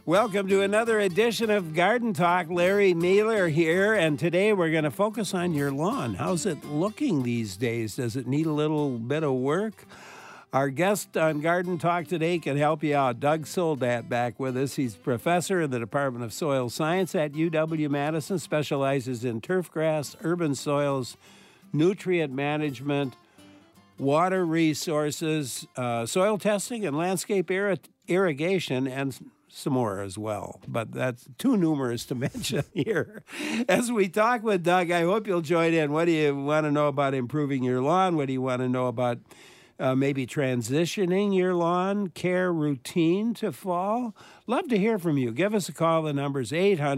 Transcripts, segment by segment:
Welcome to another edition of Garden Talk. Larry Mailer here, and today we're going to focus on your lawn. How's it looking these days? Does it need a little bit of work? Our guest on Garden Talk today can help you out. Doug Soldat back with us. He's professor in the Department of Soil Science at UW-Madison, specializes in turfgrass, urban soils, nutrient management, water resources, soil testing, and landscape irrigation, and some more as well, but that's too numerous to mention here. As we talk with Doug, I hope you'll join in. What do you want to know about improving your lawn? What do you want to know about maybe transitioning your lawn care routine to fall? Love to hear from you. Give us a call. The number's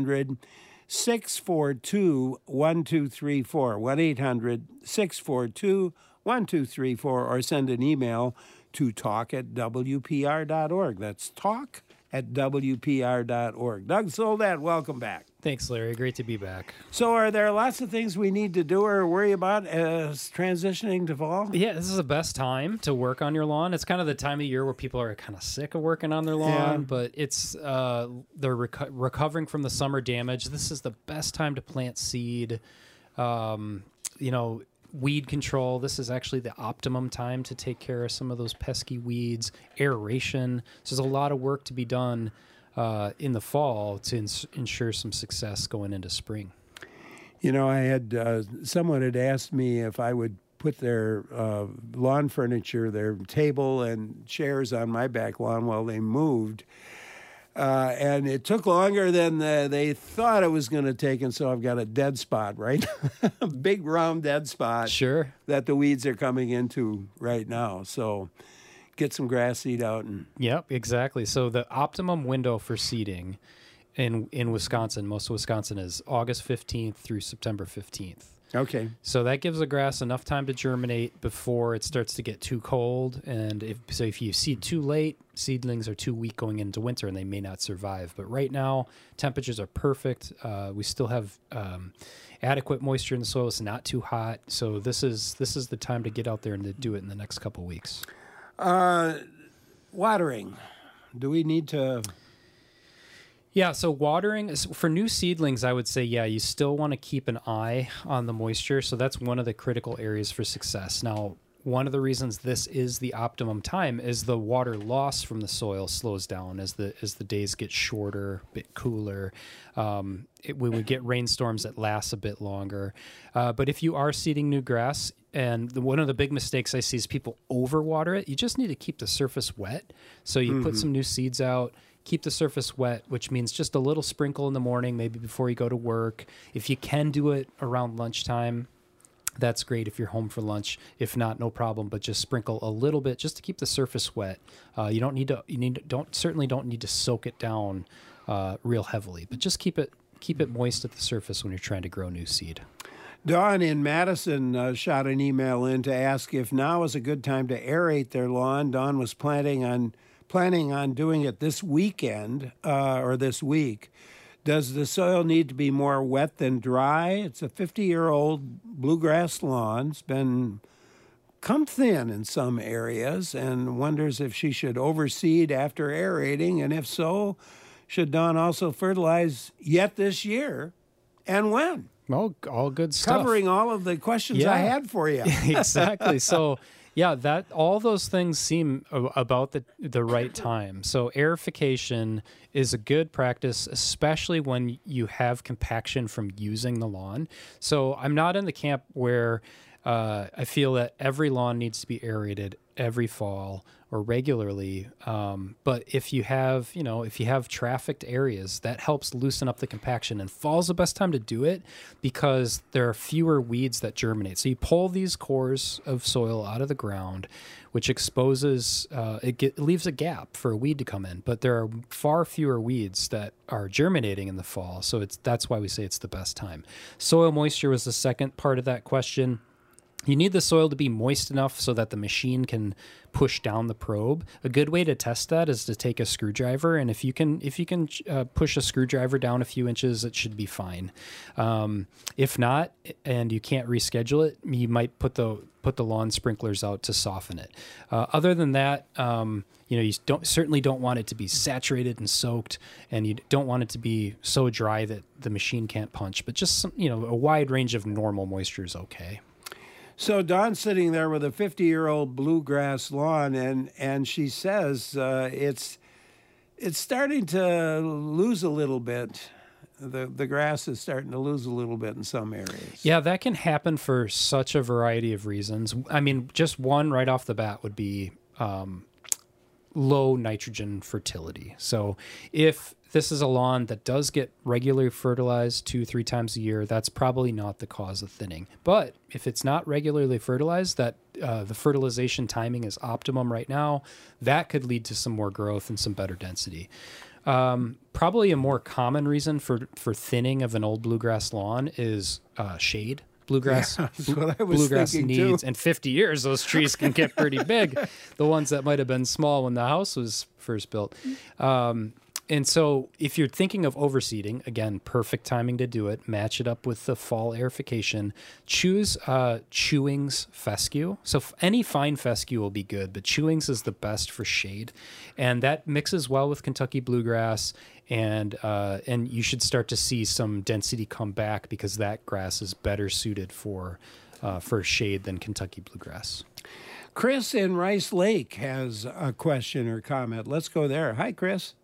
800-642-1234, 1-800-642-1234, or send an email to talk@wpr.org. That's talk@wpr.org. Doug Soldat, welcome back. Thanks, Larry. Great to be back. So are there lots of things we need to do or worry about as transitioning to fall? Yeah, this is the best time to work on your lawn. It's kind of the time of year where people are kind of sick of working on their lawn, but it's they're recovering from the summer damage. This is the best time to plant seed. Weed control, this is actually the optimum time to take care of some of those pesky weeds. Aeration. So there's a lot of work to be done in the fall to ensure some success going into spring. You know, I had someone had asked me if I would put their lawn furniture, their table and chairs on my back lawn while they moved. And it took longer than they thought it was going to take, and so I've got a dead spot, right? A big round dead spot. Sure. That the weeds are coming into right now. So get some grass seed out. Yep, exactly. So the optimum window for seeding in Wisconsin, most of Wisconsin, is August 15th through September 15th. Okay. So that gives the grass enough time to germinate before it starts to get too cold. And if you seed too late, seedlings are too weak going into winter and they may not survive. But right now, temperatures are perfect. We still have adequate moisture in the soil. It's not too hot. So this is the time to get out there and to do it in the next couple of weeks. Watering. Do we need to... Yeah, so watering, for new seedlings, I would say, you still want to keep an eye on the moisture. So that's one of the critical areas for success. Now, one of the reasons this is the optimum time is the water loss from the soil slows down as the days get shorter, a bit cooler. We would get rainstorms that last a bit longer. But if you are seeding new grass, and one of the big mistakes I see is people overwater it, you just need to keep the surface wet. So you put some new seeds out, keep the surface wet, which means just a little sprinkle in the morning, maybe before you go to work. If you can do it around lunchtime, that's great if you're home for lunch. If not, no problem, but just sprinkle a little bit just to keep the surface wet. You don't need to soak it down real heavily, but just keep it moist at the surface when you're trying to grow new seed. Dawn in Madison shot an email in to ask if now is a good time to aerate their lawn. Dawn was planning on doing it this weekend or this week. Does the soil need to be more wet than dry? It's a 50-year-old bluegrass lawn. It's come thin in some areas, and wonders if she should overseed after aerating, and if so, should Dawn also fertilize yet this year, and when? Well, all good stuff. Covering all of the questions I had for you. Exactly. So, that all those things seem about the right time. So aerification is a good practice, especially when you have compaction from using the lawn. So I'm not in the camp where I feel that every lawn needs to be aerated every fall or regularly. But if you have trafficked areas, that helps loosen up the compaction. And fall's the best time to do it because there are fewer weeds that germinate. So you pull these cores of soil out of the ground, which exposes, it leaves a gap for a weed to come in. But there are far fewer weeds that are germinating in the fall. So that's why we say it's the best time. Soil moisture was the second part of that question. You need the soil to be moist enough so that the machine can push down the probe. A good way to test that is to take a screwdriver, and if you can push a screwdriver down a few inches, it should be fine. If not, and you can't reschedule it, you might put the put the lawn sprinklers out to soften it. Other than that, you certainly don't want it to be saturated and soaked, and you don't want it to be so dry that the machine can't punch. But just a wide range of normal moisture is okay. So Dawn's sitting there with a 50-year-old bluegrass lawn, and she says it's starting to lose a little bit. The grass is starting to lose a little bit in some areas. Yeah, that can happen for such a variety of reasons. I mean, just one right off the bat would be low nitrogen fertility. So if this is a lawn that does get regularly fertilized 2-3 times a year, that's probably not the cause of thinning. But if it's not regularly fertilized, that the fertilization timing is optimum right now, that could lead to some more growth and some better density. Probably a more common reason for thinning of an old bluegrass lawn is shade. Bluegrass needs, too. in 50 years, those trees can get pretty big. The ones that might have been small when the house was first built. And so if you're thinking of overseeding, again, perfect timing to do it. Match it up with the fall aerification. Choose Chewings fescue. So any fine fescue will be good, but Chewings is the best for shade. And that mixes well with Kentucky bluegrass, and you should start to see some density come back because that grass is better suited for shade than Kentucky bluegrass. Chris in Rice Lake has a question or comment. Let's go there. Hi, Chris.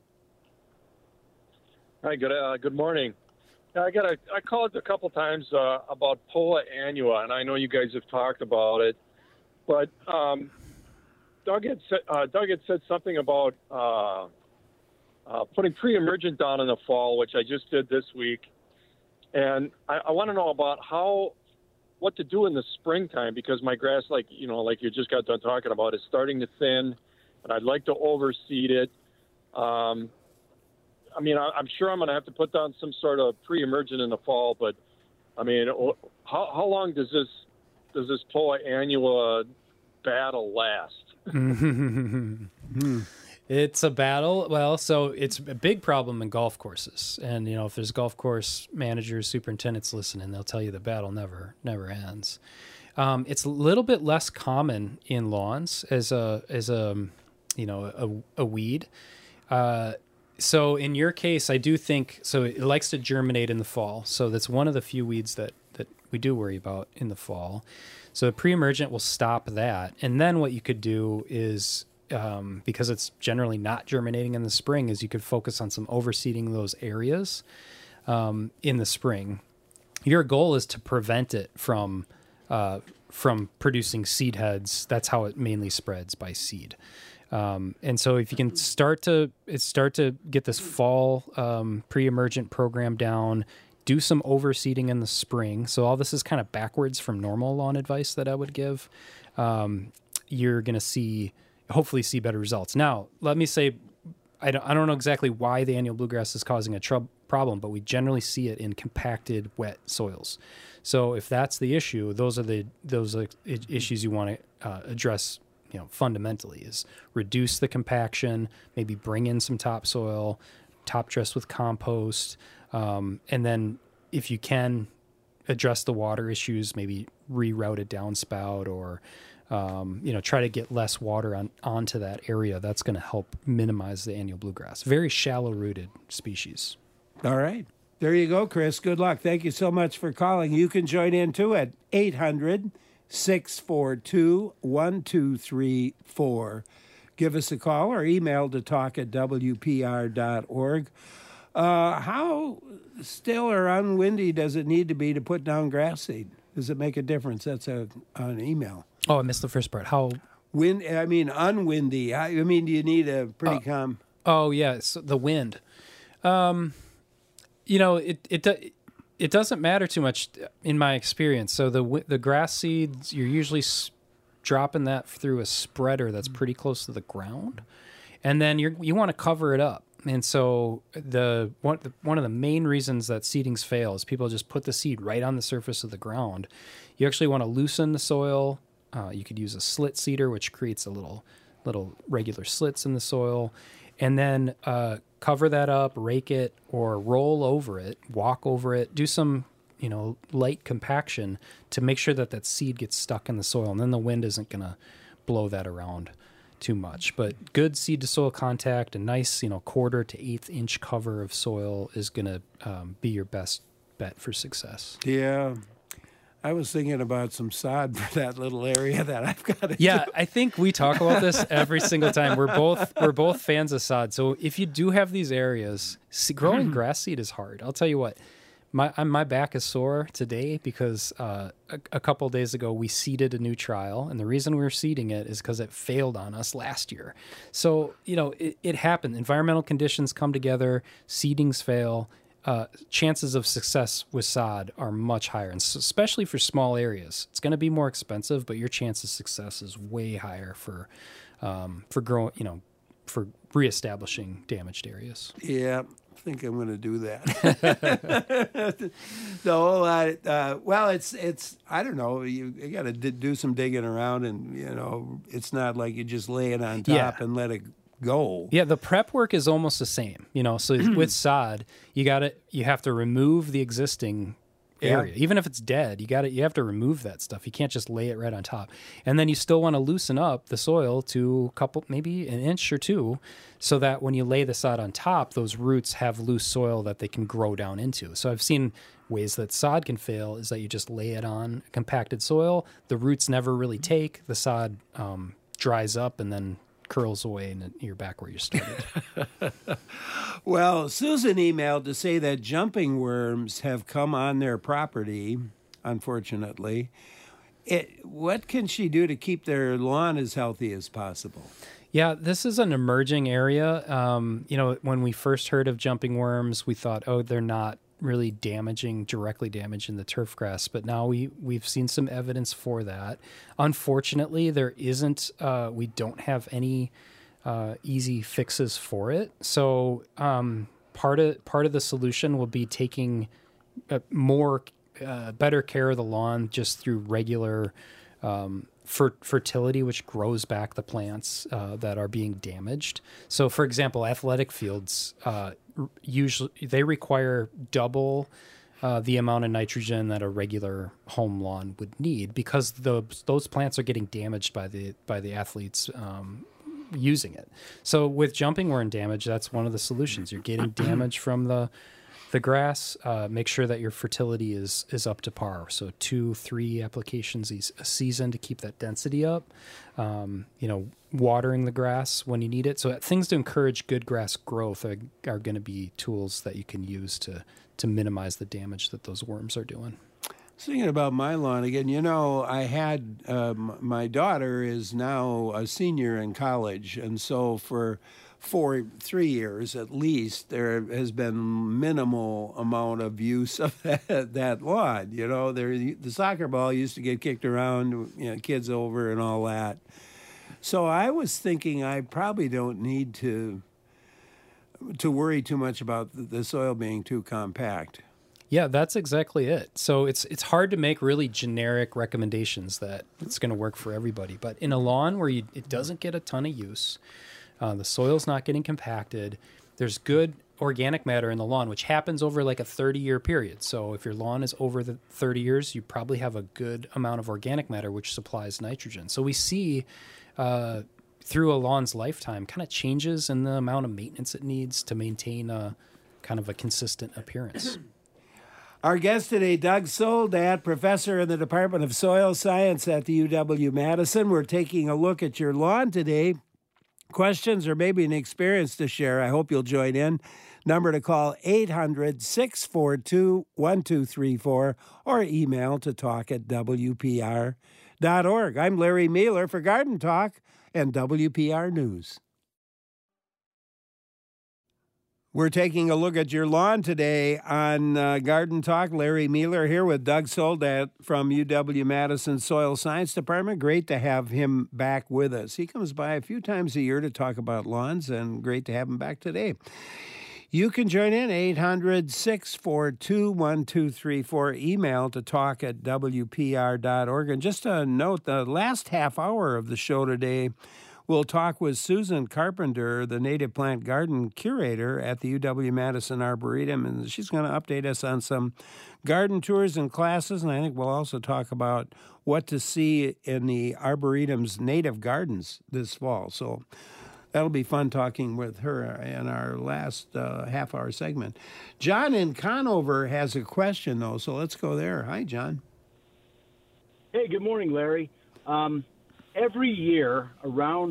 Hi, good morning. I called a couple times about Poa annua, and I know you guys have talked about it, but Doug had said something about putting pre-emergent down in the fall, which I just did this week, and I want to know about what to do in the springtime, because my grass, like you just got done talking about, is starting to thin, and I'd like to overseed it. I mean, I'm sure I'm going to have to put down some sort of pre-emergent in the fall, but I mean, how long does this Poa annua battle last? It's a battle. Well, so it's a big problem in golf courses, and if there's golf course managers, superintendents listening, they'll tell you the battle never ends. It's a little bit less common in lawns as a weed. So in your case, I do think, so it likes to germinate in the fall. So that's one of the few weeds that we do worry about in the fall. So a pre-emergent will stop that. And then what you could do is, because it's generally not germinating in the spring, is you could focus on some overseeding those areas in the spring. Your goal is to prevent it from producing seed heads. That's how it mainly spreads, by seed. And so if you can start to get this fall pre-emergent program down, do some overseeding in the spring. So all this is kind of backwards from normal lawn advice that I would give. You're going to hopefully see better results. Now, let me say, I don't know exactly why the annual bluegrass is causing a problem, but we generally see it in compacted, wet soils. So if that's the issue, those are issues you want to address. Fundamentally, is reduce the compaction, maybe bring in some topsoil, top dress with compost, and then if you can address the water issues, maybe reroute a downspout, or try to get less water onto that area. That's going to help minimize the annual bluegrass. Very shallow rooted species. All right. There you go, Chris. Good luck. Thank you so much for calling. You can join in too at 800-642-1234. Give us a call or email to talk@wpr.org. How still or unwindy does it need to be to put down grass seed? Does it make a difference? That's an email. Oh, I missed the first part. How? Unwindy. I mean, do you need a pretty calm? Oh, yeah. So the wind. It doesn't matter too much in my experience. So the grass seeds, you're usually dropping that through a spreader that's pretty close to the ground, and then you want to cover it up. And so one of the main reasons that seedings fail is people just put the seed right on the surface of the ground. You actually want to loosen the soil. You could use a slit seeder, which creates a little regular slits in the soil, and then cover that up, rake it, or roll over it, walk over it, do some light compaction to make sure that seed gets stuck in the soil, and then the wind isn't going to blow that around too much. But good seed to soil contact, a nice, 1/4 to 1/8 inch cover of soil is going to be your best bet for success. Yeah. I was thinking about some sod for that little area that I've got to do. I think we talk about this every single time. We're both fans of sod. So if you do have these areas, growing grass seed is hard. I'll tell you what, my back is sore today because a couple of days ago we seeded a new trial, and the reason we were seeding it is because it failed on us last year. So it happened. Environmental conditions come together, seedings fail. Chances of success with sod are much higher, and especially for small areas. It's going to be more expensive, but your chance of success is way higher for growing, for reestablishing damaged areas. Yeah, I think I'm going to do that. So, well, it's I don't know. You got to do some digging around, and it's not like you just lay it on top and let it go. Yeah, the prep work is almost the same. So with sod, you have to remove the existing area. Even if it's dead, you have to remove that stuff. You can't just lay it right on top. And then you still want to loosen up the soil to maybe an inch or two, so that when you lay the sod on top, those roots have loose soil that they can grow down into. So I've seen ways that sod can fail is that you just lay it on compacted soil. The roots never really take. The sod dries up and then curls away and you're back where you started. Well, Susan emailed to say that jumping worms have come on their property, unfortunately. What can she do to keep their lawn as healthy as possible? Yeah, this is an emerging area. When we first heard of jumping worms, we thought, they're not really directly damaging the turf grass, but now we've seen some evidence for that. Unfortunately, there isn't. We don't have any easy fixes for it. So part of the solution will be taking better care of the lawn just through regular fertility, which grows back the plants that are being damaged. So, for example, athletic fields usually they require double the amount of nitrogen that a regular home lawn would need, because those plants are getting damaged by the athletes using it. So with jumping worm damage, that's one of the solutions. You're getting damage from the grass. Make sure that your fertility is up to par. So 2-3 applications a season to keep that density up. Watering the grass when you need it. So things to encourage good grass growth are going to be tools that you can use to minimize the damage that those worms are doing. Thinking about my lawn again, I had my daughter is now a senior in college, and so for 3 years at least, there has been minimal amount of use of that lawn. The soccer ball used to get kicked around, kids over and all that. So I was thinking I probably don't need to worry too much about the soil being too compact. Yeah, that's exactly it. So it's hard to make really generic recommendations that it's going to work for everybody. But in a lawn where it doesn't get a ton of use, the soil's not getting compacted, there's good organic matter in the lawn, which happens over like a 30-year period. So if your lawn is over the 30 years, you probably have a good amount of organic matter, which supplies nitrogen. So we see through a lawn's lifetime kind of changes in the amount of maintenance it needs to maintain a kind of a consistent appearance. Our guest today, Doug Soldat, professor in the Department of Soil Science at the UW-Madison. We're taking a look at your lawn today. Questions or maybe an experience to share, I hope you'll join in. Number to call, 800-642-1234, or email to talk@wpr.org. I'm Larry Mueller for Garden Talk and WPR News. We're taking a look at your lawn today on Garden Talk. Larry Mueller here with Doug Soldat from UW-Madison Soil Science Department. Great to have him back with us. He comes by a few times a year to talk about lawns, and great to have him back today. You can join in, 800-642-1234, email to talk@wpr.org. And just a note, the last half hour of the show today We'll talk with Susan Carpenter, the native plant garden curator at the UW-Madison Arboretum, and she's going to update us on some garden tours and classes, and I think we'll also talk about what to see in the Arboretum's native gardens this fall. So that'll be fun talking with her in our last half-hour segment. John in Conover has a question, though, so let's go there. Hi, John. Hey, good morning, Larry. Every year around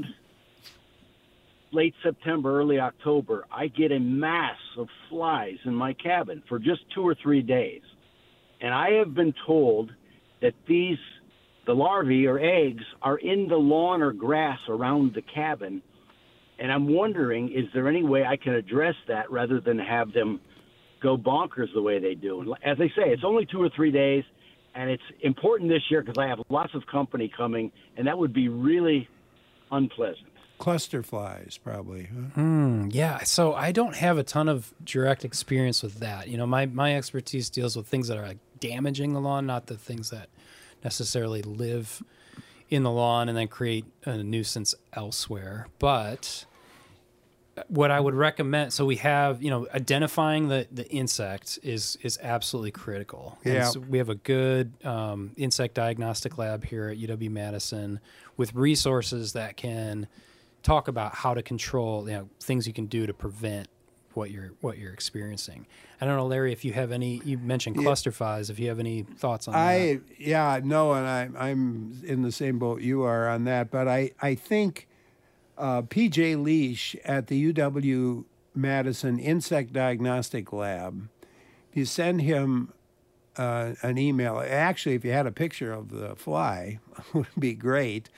late September, early October, I get a mass of flies in my cabin for just 2 or 3 days. And I have been told that the larvae or eggs are in the lawn or grass around the cabin. And I'm wondering, is there any way I can address that rather than have them go bonkers the way they do? And as I say, it's only 2 or 3 days. And it's important this year because I have lots of company coming, and that would be really unpleasant. Cluster flies, probably. Huh? Yeah, so I don't have a ton of direct experience with that. You know, my expertise deals with things that are like damaging the lawn, not the things that necessarily live in the lawn and then create a nuisance elsewhere. But what I would recommend, so we have, you know, identifying the insect is absolutely critical. Yeah. And so we have a good insect diagnostic lab here at UW-Madison with resources that can talk about how to control, you know, things you can do to prevent what you're experiencing. I don't know, Larry, if you have any, you mentioned cluster flies, if you have any thoughts on that. Yeah, no, and I'm in the same boat you are on that, but I think P.J. Leash at the UW-Madison Insect Diagnostic Lab, if you send him an email, actually, if you had a picture of the fly, would be great,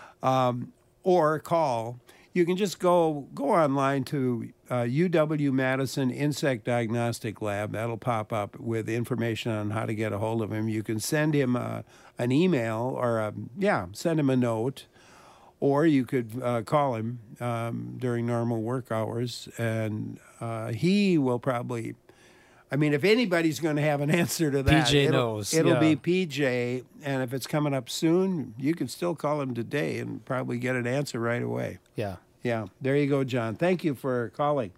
or call. You can just go online to UW-Madison Insect Diagnostic Lab. That'll pop up with information on how to get a hold of him. You can send him an email or, send him a note. Or you could call him during normal work hours, and he will probably, I mean, if anybody's going to have an answer to that, PJ knows. It'll be PJ, and if it's coming up soon, you can still call him today and probably get an answer right away. Yeah. Yeah, there you go, John. Thank you for calling.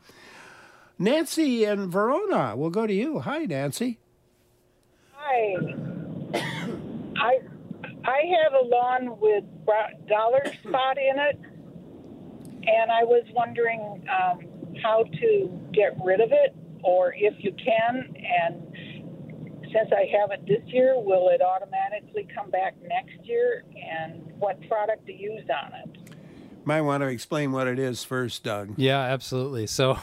Nancy in Verona, we'll go to you. Hi, Nancy. Hi. I have a lawn with dollar spot in it, and I was wondering how to get rid of it, or if you can. And since I have it this year, will it automatically come back next year? And what product to use on it? Might want to explain what it is first, Doug. Yeah, absolutely. So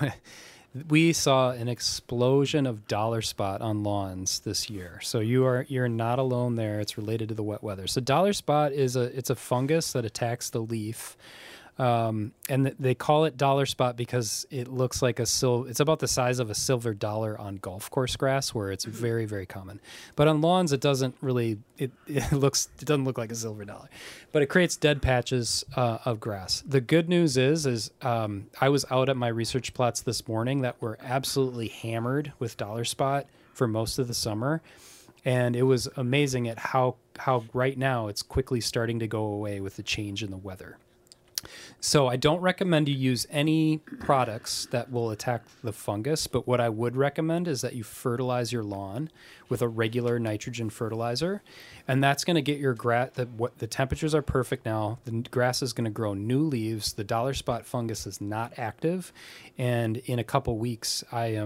we saw an explosion of dollar spot on lawns this year. So you're not alone there. It's related to the wet weather. So dollar spot is a fungus that attacks the leaf. And they call it dollar spot because it looks like it's about the size of a silver dollar on golf course grass, where it's very, very common. But on lawns, it doesn't really, it doesn't look like a silver dollar, but it creates dead patches of grass. The good news is I was out at my research plots this morning that were absolutely hammered with dollar spot for most of the summer. And it was amazing at how right now it's quickly starting to go away with the change in the weather. So I don't recommend you use any products that will attack the fungus, but what I would recommend is that you fertilize your lawn with a regular nitrogen fertilizer, and that's going to get your grass, the temperatures are perfect now, the grass is going to grow new leaves, the dollar spot fungus is not active, and in a couple weeks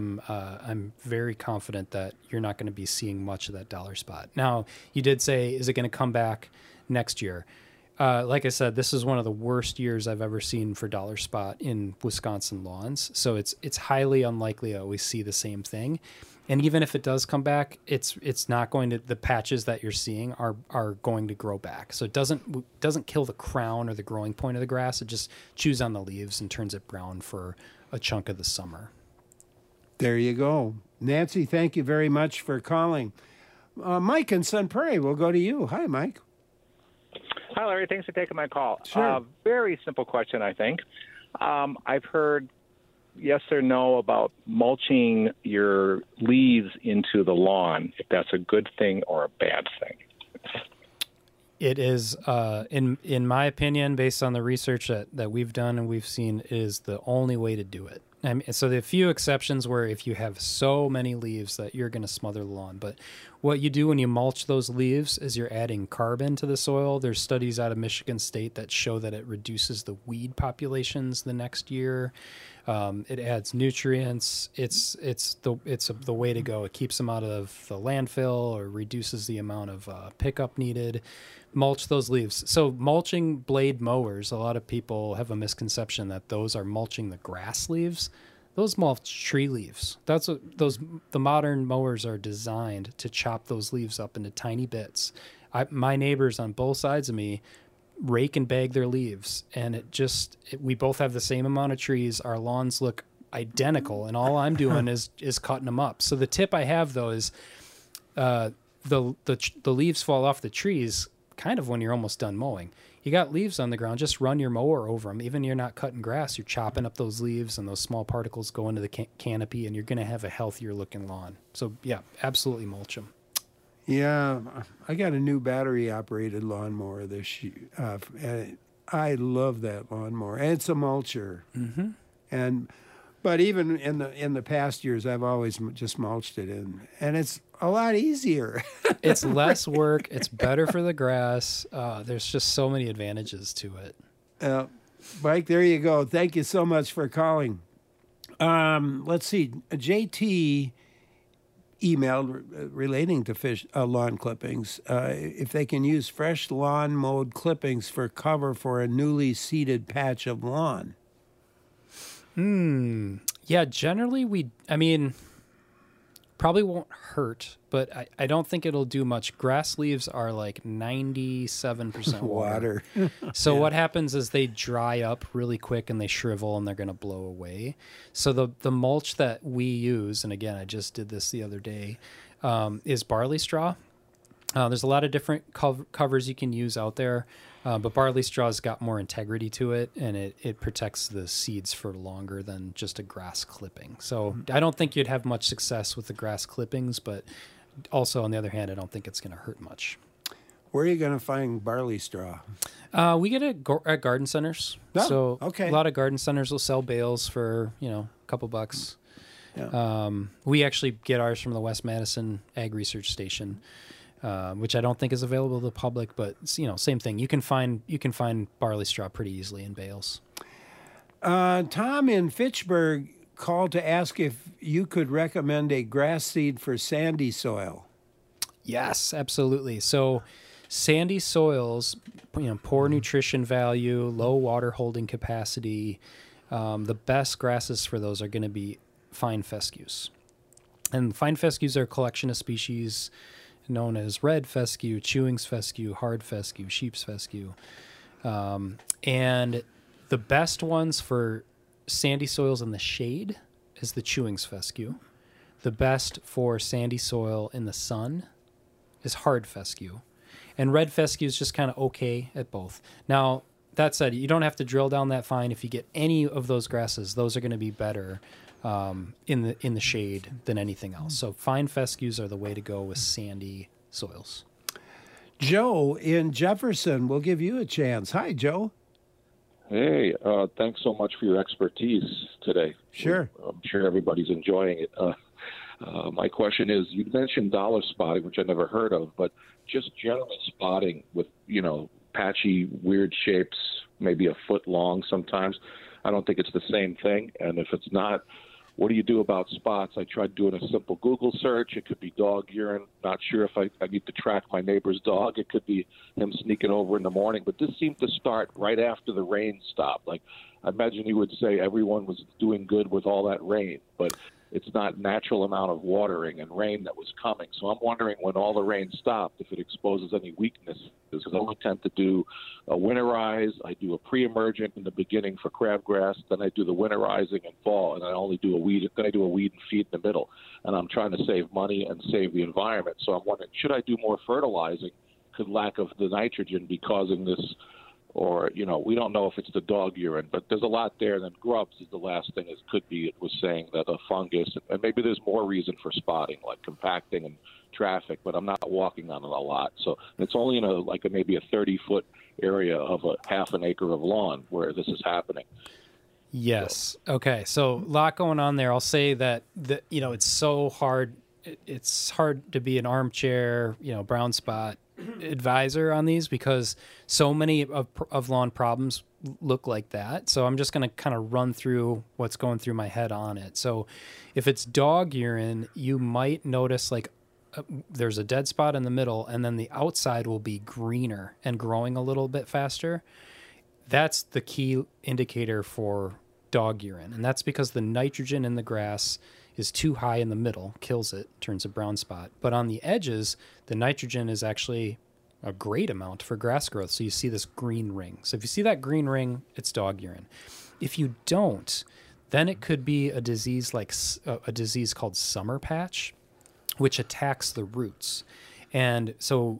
I'm very confident that you're not going to be seeing much of that dollar spot. Now, you did say, is it going to come back next year? Like I said, this is one of the worst years I've ever seen for dollar spot in Wisconsin lawns. So it's highly unlikely I always see the same thing. And even if it does come back, it's not going to, the patches that you're seeing are going to grow back. So it doesn't kill the crown or the growing point of the grass. It just chews on the leaves and turns it brown for a chunk of the summer. There you go. Nancy, thank you very much for calling. Mike in Sun Prairie, we'll go to you. Hi, Mike. Hi, Larry. Thanks for taking my call. Sure. Very simple question, I think. I've heard yes or no about mulching your leaves into the lawn, if that's a good thing or a bad thing. It is, in my opinion, based on the research that we've done and we've seen, is the only way to do it. I mean, so there are a few exceptions where if you have so many leaves that you're going to smother the lawn. But what you do when you mulch those leaves is you're adding carbon to the soil. There's studies out of Michigan State that show that it reduces the weed populations the next year. It adds nutrients. It's the way to go. It keeps them out of the landfill or reduces the amount of pickup needed. Mulch those leaves. So mulching blade mowers, a lot of people have a misconception that those are mulching the grass leaves. Those mulch tree leaves. That's what the modern mowers are designed to chop those leaves up into tiny bits. My neighbors on both sides of me rake and bag their leaves, and we both have the same amount of trees. Our lawns look identical, and all I'm doing is cutting them up. So the tip I have though is the leaves fall off the trees kind of when you're almost done mowing. You got leaves on the ground, just run your mower over them. Even if you're not cutting grass, you're chopping up those leaves, and those small particles go into the canopy, and you're going to have a healthier looking lawn. So yeah, absolutely mulch them. Yeah, I got a new battery-operated lawnmower this year. And I love that lawnmower, and it's a mulcher. Mm-hmm. But even in the past years, I've always just mulched it in, and it's a lot easier. It's less work. It's better for the grass. There's just so many advantages to it. Mike, there you go. Thank you so much for calling. Let's see. JT emailed relating to lawn clippings, if they can use fresh lawn mowed clippings for cover for a newly seeded patch of lawn. Yeah, generally probably won't hurt, but I don't think it'll do much. Grass leaves are like 97% water. So yeah. What happens is they dry up really quick and they shrivel and they're going to blow away. So the mulch that we use, and again, I just did this the other day, is barley straw. There's a lot of different covers you can use out there. But barley straw's got more integrity to it, and it protects the seeds for longer than just a grass clipping. So I don't think you'd have much success with the grass clippings, but also, on the other hand, I don't think it's going to hurt much. Where are you going to find barley straw? We get it at garden centers. Oh, so okay. A lot of garden centers will sell bales for, a couple bucks. Yeah. We actually get ours from the West Madison Ag Research Station. Which I don't think is available to the public, but same thing. You can find barley straw pretty easily in bales. Tom in Fitchburg called to ask if you could recommend a grass seed for sandy soil. Yes, absolutely. So sandy soils, poor nutrition value, low water holding capacity. The best grasses for those are going to be fine fescues, and fine fescues are a collection of species known as red fescue, chewing's fescue, hard fescue, sheep's fescue. And the best ones for sandy soils in the shade is the chewing's fescue. The best for sandy soil in the sun is hard fescue. And red fescue is just kind of okay at both. Now, that said, you don't have to drill down that fine. If you get any of those grasses, those are going to be better in the shade than anything else. So fine fescues are the way to go with sandy soils. Joe in Jefferson, we'll give you a chance. Hi, Joe. Hey, thanks so much for your expertise today. Sure. I'm sure everybody's enjoying it. My question is, you mentioned dollar spotting, which I never heard of, but just general spotting with, patchy, weird shapes, maybe a foot long sometimes. I don't think it's the same thing. And if it's not, what do you do about spots? I tried doing a simple Google search. It could be dog urine. Not sure if I need to track my neighbor's dog. It could be him sneaking over in the morning. But this seemed to start right after the rain stopped. Like, I imagine you would say everyone was doing good with all that rain, but it's not natural amount of watering and rain that was coming. So I'm wondering, when all the rain stopped, if it exposes any weaknesses, because I only tend to do a winterize. I do a pre-emergent in the beginning for crabgrass, then I do the winterizing in fall, and I only do a weed. Then I do a weed and feed in the middle. And I'm trying to save money and save the environment. So I'm wondering, should I do more fertilizing? Could lack of the nitrogen be causing this or, we don't know if it's the dog urine, but there's a lot there. And then grubs is the last thing. It could be, it was saying that a fungus, and maybe there's more reason for spotting, like compacting and traffic, but I'm not walking on it a lot. So it's only in maybe a 30-foot area of a half an acre of lawn where this is happening. Yes. Okay. So a lot going on there. I'll say that it's so hard. It's hard to be an armchair, brown spot advisor on these because so many of lawn problems look like that. So I'm just going to kind of run through what's going through my head on it. So if it's dog urine, you might notice there's a dead spot in the middle, and then the outside will be greener and growing a little bit faster. That's the key indicator for dog urine. And that's because the nitrogen in the grass is too high in the middle, kills it, turns a brown spot. But on the edges, the nitrogen is actually a great amount for grass growth. So you see this green ring. So if you see that green ring, it's dog urine. If you don't, then it could be a disease a disease called summer patch, which attacks the roots. And so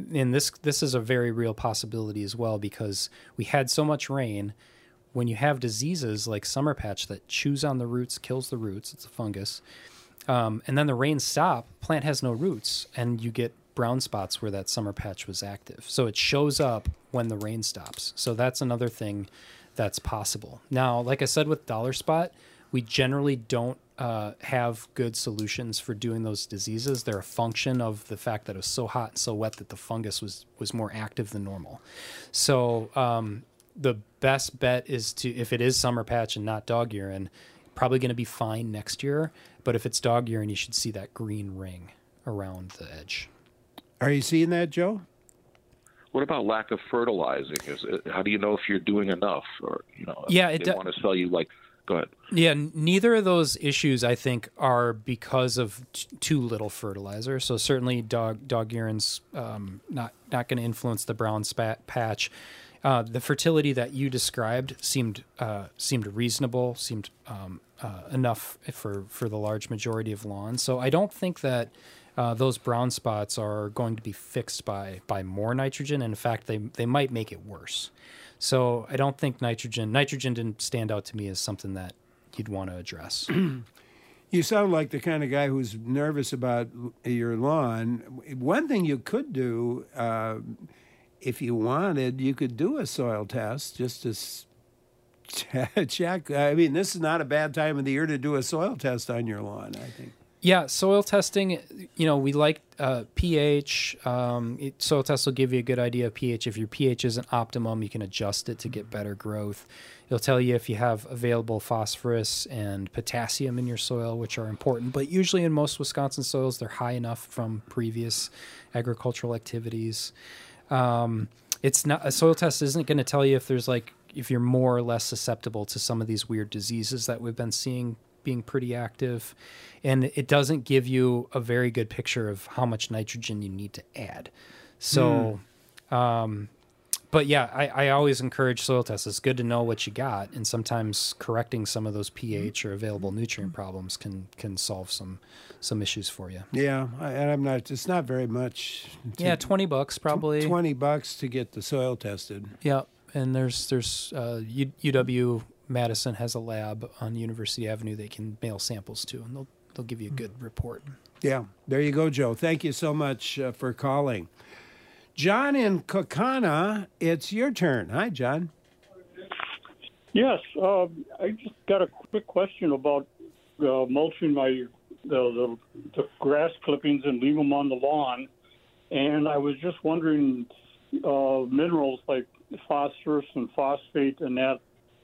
this is a very real possibility as well, because we had so much rain. When you have diseases like summer patch that chews on the roots, kills the roots, it's a fungus, and then the rain stop, plant has no roots, and you get brown spots where that summer patch was active. So it shows up when the rain stops. So that's another thing that's possible. Now, like I said with dollar spot, we generally don't have good solutions for doing those diseases. They're a function of the fact that it was so hot and so wet that the fungus was more active than normal. So the best bet is if it is summer patch and not dog urine, probably going to be fine next year. But if it's dog urine, you should see that green ring around the edge. Are you seeing that, Joe? What about lack of fertilizing? How do you know if you're doing enough? Or, yeah, they want to sell you go ahead. Yeah, neither of those issues, I think, are because of too little fertilizer. So certainly dog urine's not going to influence the brown patch. The fertility that you described seemed reasonable, seemed enough for the large majority of lawns. So I don't think that those brown spots are going to be fixed by more nitrogen. And in fact, they might make it worse. So I don't think nitrogen didn't stand out to me as something that you'd want to address. You sound like the kind of guy who's nervous about your lawn. One thing you could do, if you wanted, you could do a soil test just to check. I mean, this is not a bad time of the year to do a soil test on your lawn, I think. Yeah, soil testing, we like pH. Soil tests will give you a good idea of pH. If your pH isn't optimum, you can adjust it to get better growth. It'll tell you if you have available phosphorus and potassium in your soil, which are important. But usually in most Wisconsin soils, they're high enough from previous agricultural activities. It's not a soil test isn't going to tell you if you're more or less susceptible to some of these weird diseases that we've been seeing being pretty active, and it doesn't give you a very good picture of how much nitrogen you need to add. So, but yeah, I always encourage soil tests. It's good to know what you got, and sometimes correcting some of those pH or available nutrient problems can solve some issues for you. Yeah, and it's not very much. $20 probably. $20 to get the soil tested. Yeah, and there's UW Madison has a lab on University Avenue they can mail samples to, and they'll give you a good report. Yeah, there you go, Joe. Thank you so much for calling. John in Kokana, it's your turn. Hi, John. Yes, I just got a quick question about mulching the grass clippings and leave them on the lawn, and I was just wondering minerals like phosphorus and phosphate and that.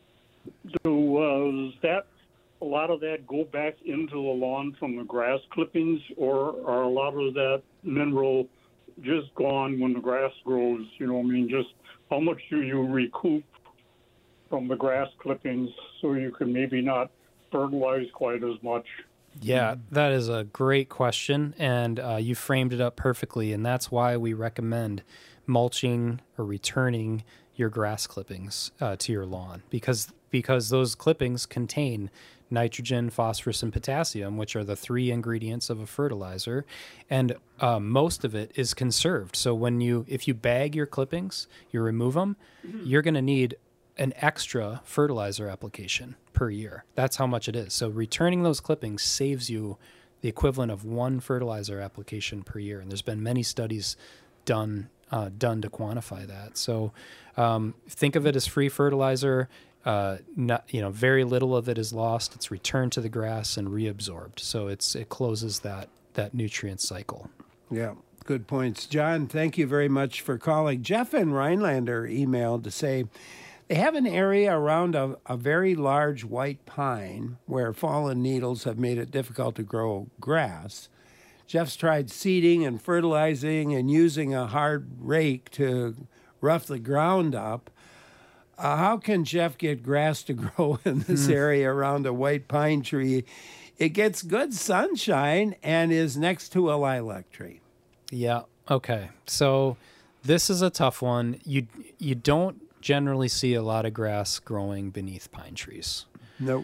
Does a lot of that go back into the lawn from the grass clippings, or are a lot of that mineral just gone when the grass grows? Just how much do you recoup from the grass clippings so you can maybe not fertilize quite as much? Yeah, that is a great question, and you framed it up perfectly, and that's why we recommend mulching or returning your grass clippings to your lawn because those clippings contain nitrogen, phosphorus, and potassium, which are the 3 ingredients of a fertilizer, and most of it is conserved. So if you bag your clippings, you remove them, you're going to need an extra fertilizer application per year. That's how much it is. So returning those clippings saves you the equivalent of 1 fertilizer application per year, and there's been many studies done to quantify that. So think of it as free fertilizer. Very little of it is lost. It's returned to the grass and reabsorbed. So it closes that nutrient cycle. Yeah, good points. John, thank you very much for calling. Jeff and Rhinelander emailed to say they have an area around a very large white pine where fallen needles have made it difficult to grow grass. Jeff's tried seeding and fertilizing and using a hard rake to rough the ground up. How can Jeff get grass to grow in this area around a white pine tree? It gets good sunshine and is next to a lilac tree. Yeah. Okay. So this is a tough one. You don't generally see a lot of grass growing beneath pine trees. Nope.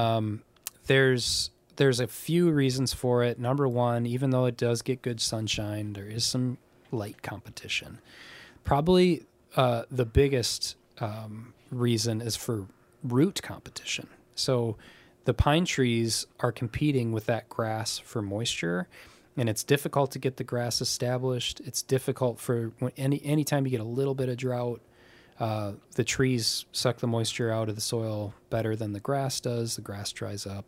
There's a few reasons for it. Number one, even though it does get good sunshine, there is some light competition. Probably the biggest reason is for root competition. So the pine trees are competing with that grass for moisture, and it's difficult to get the grass established. It's difficult for anytime you get a little bit of drought. The trees suck the moisture out of the soil better than the grass does. The grass dries up.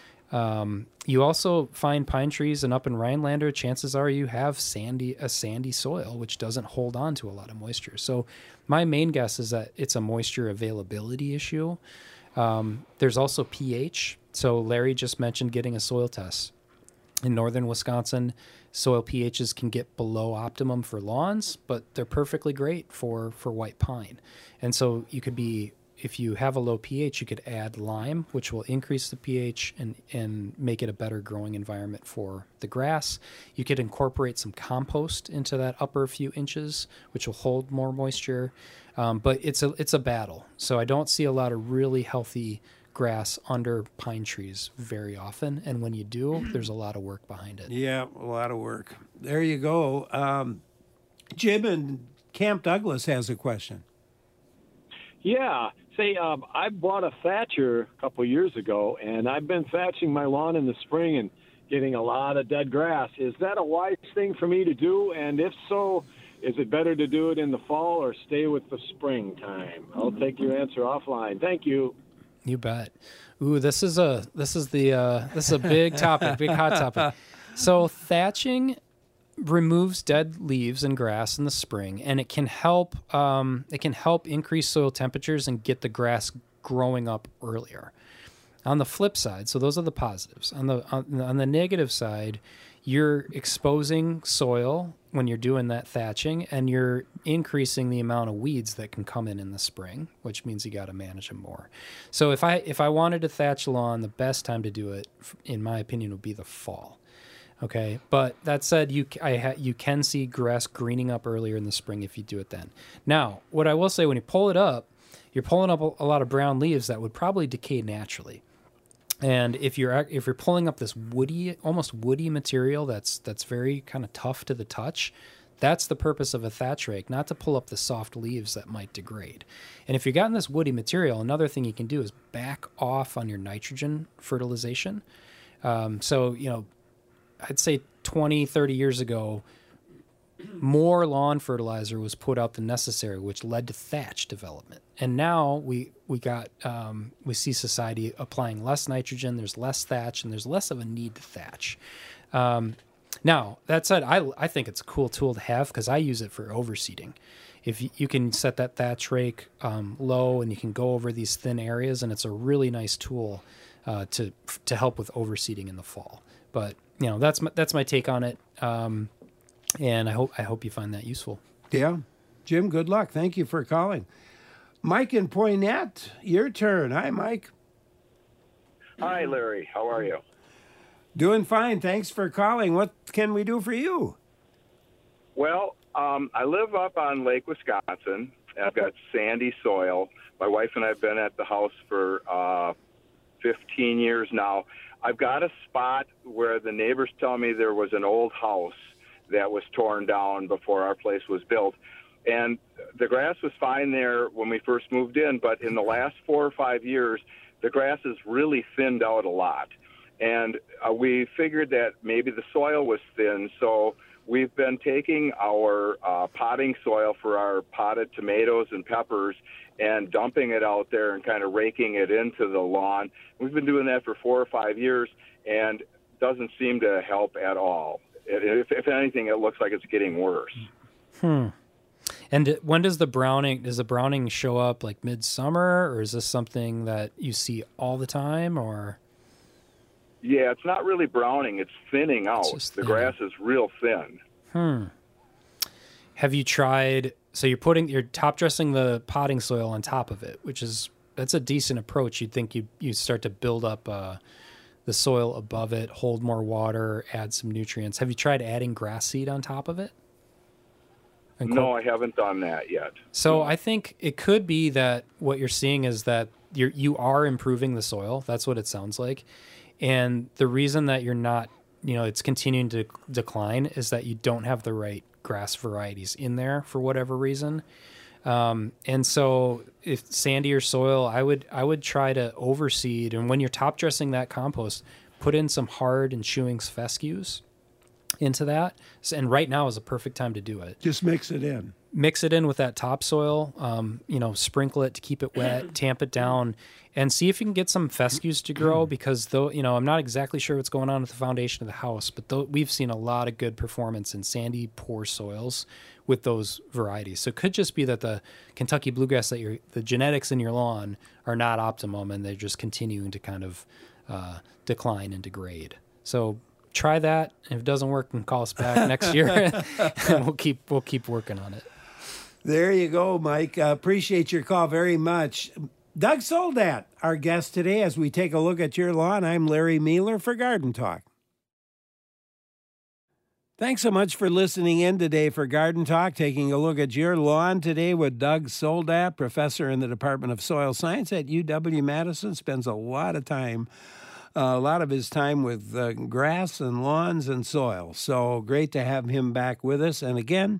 You also find pine trees, and up in Rhinelander, chances are you have a sandy soil, which doesn't hold on to a lot of moisture. So my main guess is that it's a moisture availability issue. There's also pH. So Larry just mentioned getting a soil test. In northern Wisconsin, soil pHs can get below optimum for lawns, but they're perfectly great for white pine. And so if you have a low pH, you could add lime, which will increase the pH and make it a better growing environment for the grass. You could incorporate some compost into that upper few inches, which will hold more moisture. But it's a battle. So I don't see a lot of really healthy grass under pine trees very often. And when you do, there's a lot of work behind it. Yeah, a lot of work. There you go. Jim in Camp Douglas has a question. Yeah. Say, I bought a thatcher a couple of years ago, and I've been thatching my lawn in the spring and getting a lot of dead grass. Is that a wise thing for me to do? And if so, is it better to do it in the fall or stay with the springtime? I'll take your answer offline. Thank you. You bet. Ooh, this is a big topic, big hot topic. So thatching removes dead leaves and grass in the spring, and it can help increase soil temperatures and get the grass growing up earlier. On the flip side, so those are the positives. On the negative side, you're exposing soil when you're doing that thatching, and you're increasing the amount of weeds that can come in the spring, which means you got to manage them more. So if I wanted to thatch lawn, the best time to do it, in my opinion, would be the fall. Okay, but that said, you can see grass greening up earlier in the spring if you do it then. Now, what I will say, when you pull it up, you're pulling up a lot of brown leaves that would probably decay naturally. And if you're pulling up this almost woody material that's very kind of tough to the touch, that's the purpose of a thatch rake, not to pull up the soft leaves that might degrade. And if you've gotten this woody material, another thing you can do is back off on your nitrogen fertilization. I'd say 20, 30 years ago, more lawn fertilizer was put out than necessary, which led to thatch development. And now we see society applying less nitrogen, there's less thatch, and there's less of a need to thatch. Now, that said, I think it's a cool tool to have because I use it for overseeding. If you can set that thatch rake low and you can go over these thin areas, and it's a really nice tool to help with overseeding in the fall. But that's my take on it, and I hope you find that useful. Yeah, Jim, good luck. Thank you for calling. Mike in Poynette, your turn. Hi, Mike. Hi, Larry. How are you? Doing fine. Thanks for calling. What can we do for you? Well, I live up on Lake Wisconsin, and I've got sandy soil. My wife and I have been at the house for 15 years now. I've got a spot where the neighbors tell me there was an old house that was torn down before our place was built. And the grass was fine there when we first moved in, but in the last 4 or 5 years, the grass has really thinned out a lot. And we figured that maybe the soil was thin, so we've been taking our potting soil for our potted tomatoes and peppers and dumping it out there and kind of raking it into the lawn. We've been doing that for 4 or 5 years, and it doesn't seem to help at all. If anything, it looks like it's getting worse. And when does the browning show up, like midsummer, or is this something that you see all the time, or? Yeah, it's not really browning. It's thinning out. The grass is real thin. Have you tried, so you're top dressing the potting soil on top of it, that's a decent approach. You'd think you start to build up the soil above it, hold more water, add some nutrients. Have you tried adding grass seed on top of it? No, I haven't done that yet. So I think it could be that what you're seeing is that you are improving the soil. That's what it sounds like. And the reason that you're not, it's continuing to decline is that you don't have the right grass varieties in there for whatever reason. And so if sandier soil, I would try to overseed. And when you're top dressing that compost, put in some hard and chewing fescues into that. And right now is a perfect time to do it. Just mix it in. Mix it in with that topsoil, sprinkle it to keep it wet, tamp it down, and see if you can get some fescues to grow, because I'm not exactly sure what's going on with the foundation of the house, but we've seen a lot of good performance in sandy, poor soils with those varieties. So it could just be that the Kentucky bluegrass, the genetics in your lawn are not optimum, and they're just continuing to kind of decline and degrade. So try that. If it doesn't work, then call us back next year, and we'll keep working on it. There you go, Mike. Appreciate your call very much. Doug Soldat, our guest today, as we take a look at your lawn. I'm Larry Mealer for Garden Talk. Thanks so much for listening in today for Garden Talk, taking a look at your lawn today with Doug Soldat, professor in the Department of Soil Science at UW-Madison. Spends a lot of his time with grass and lawns and soil. So great to have him back with us. And again,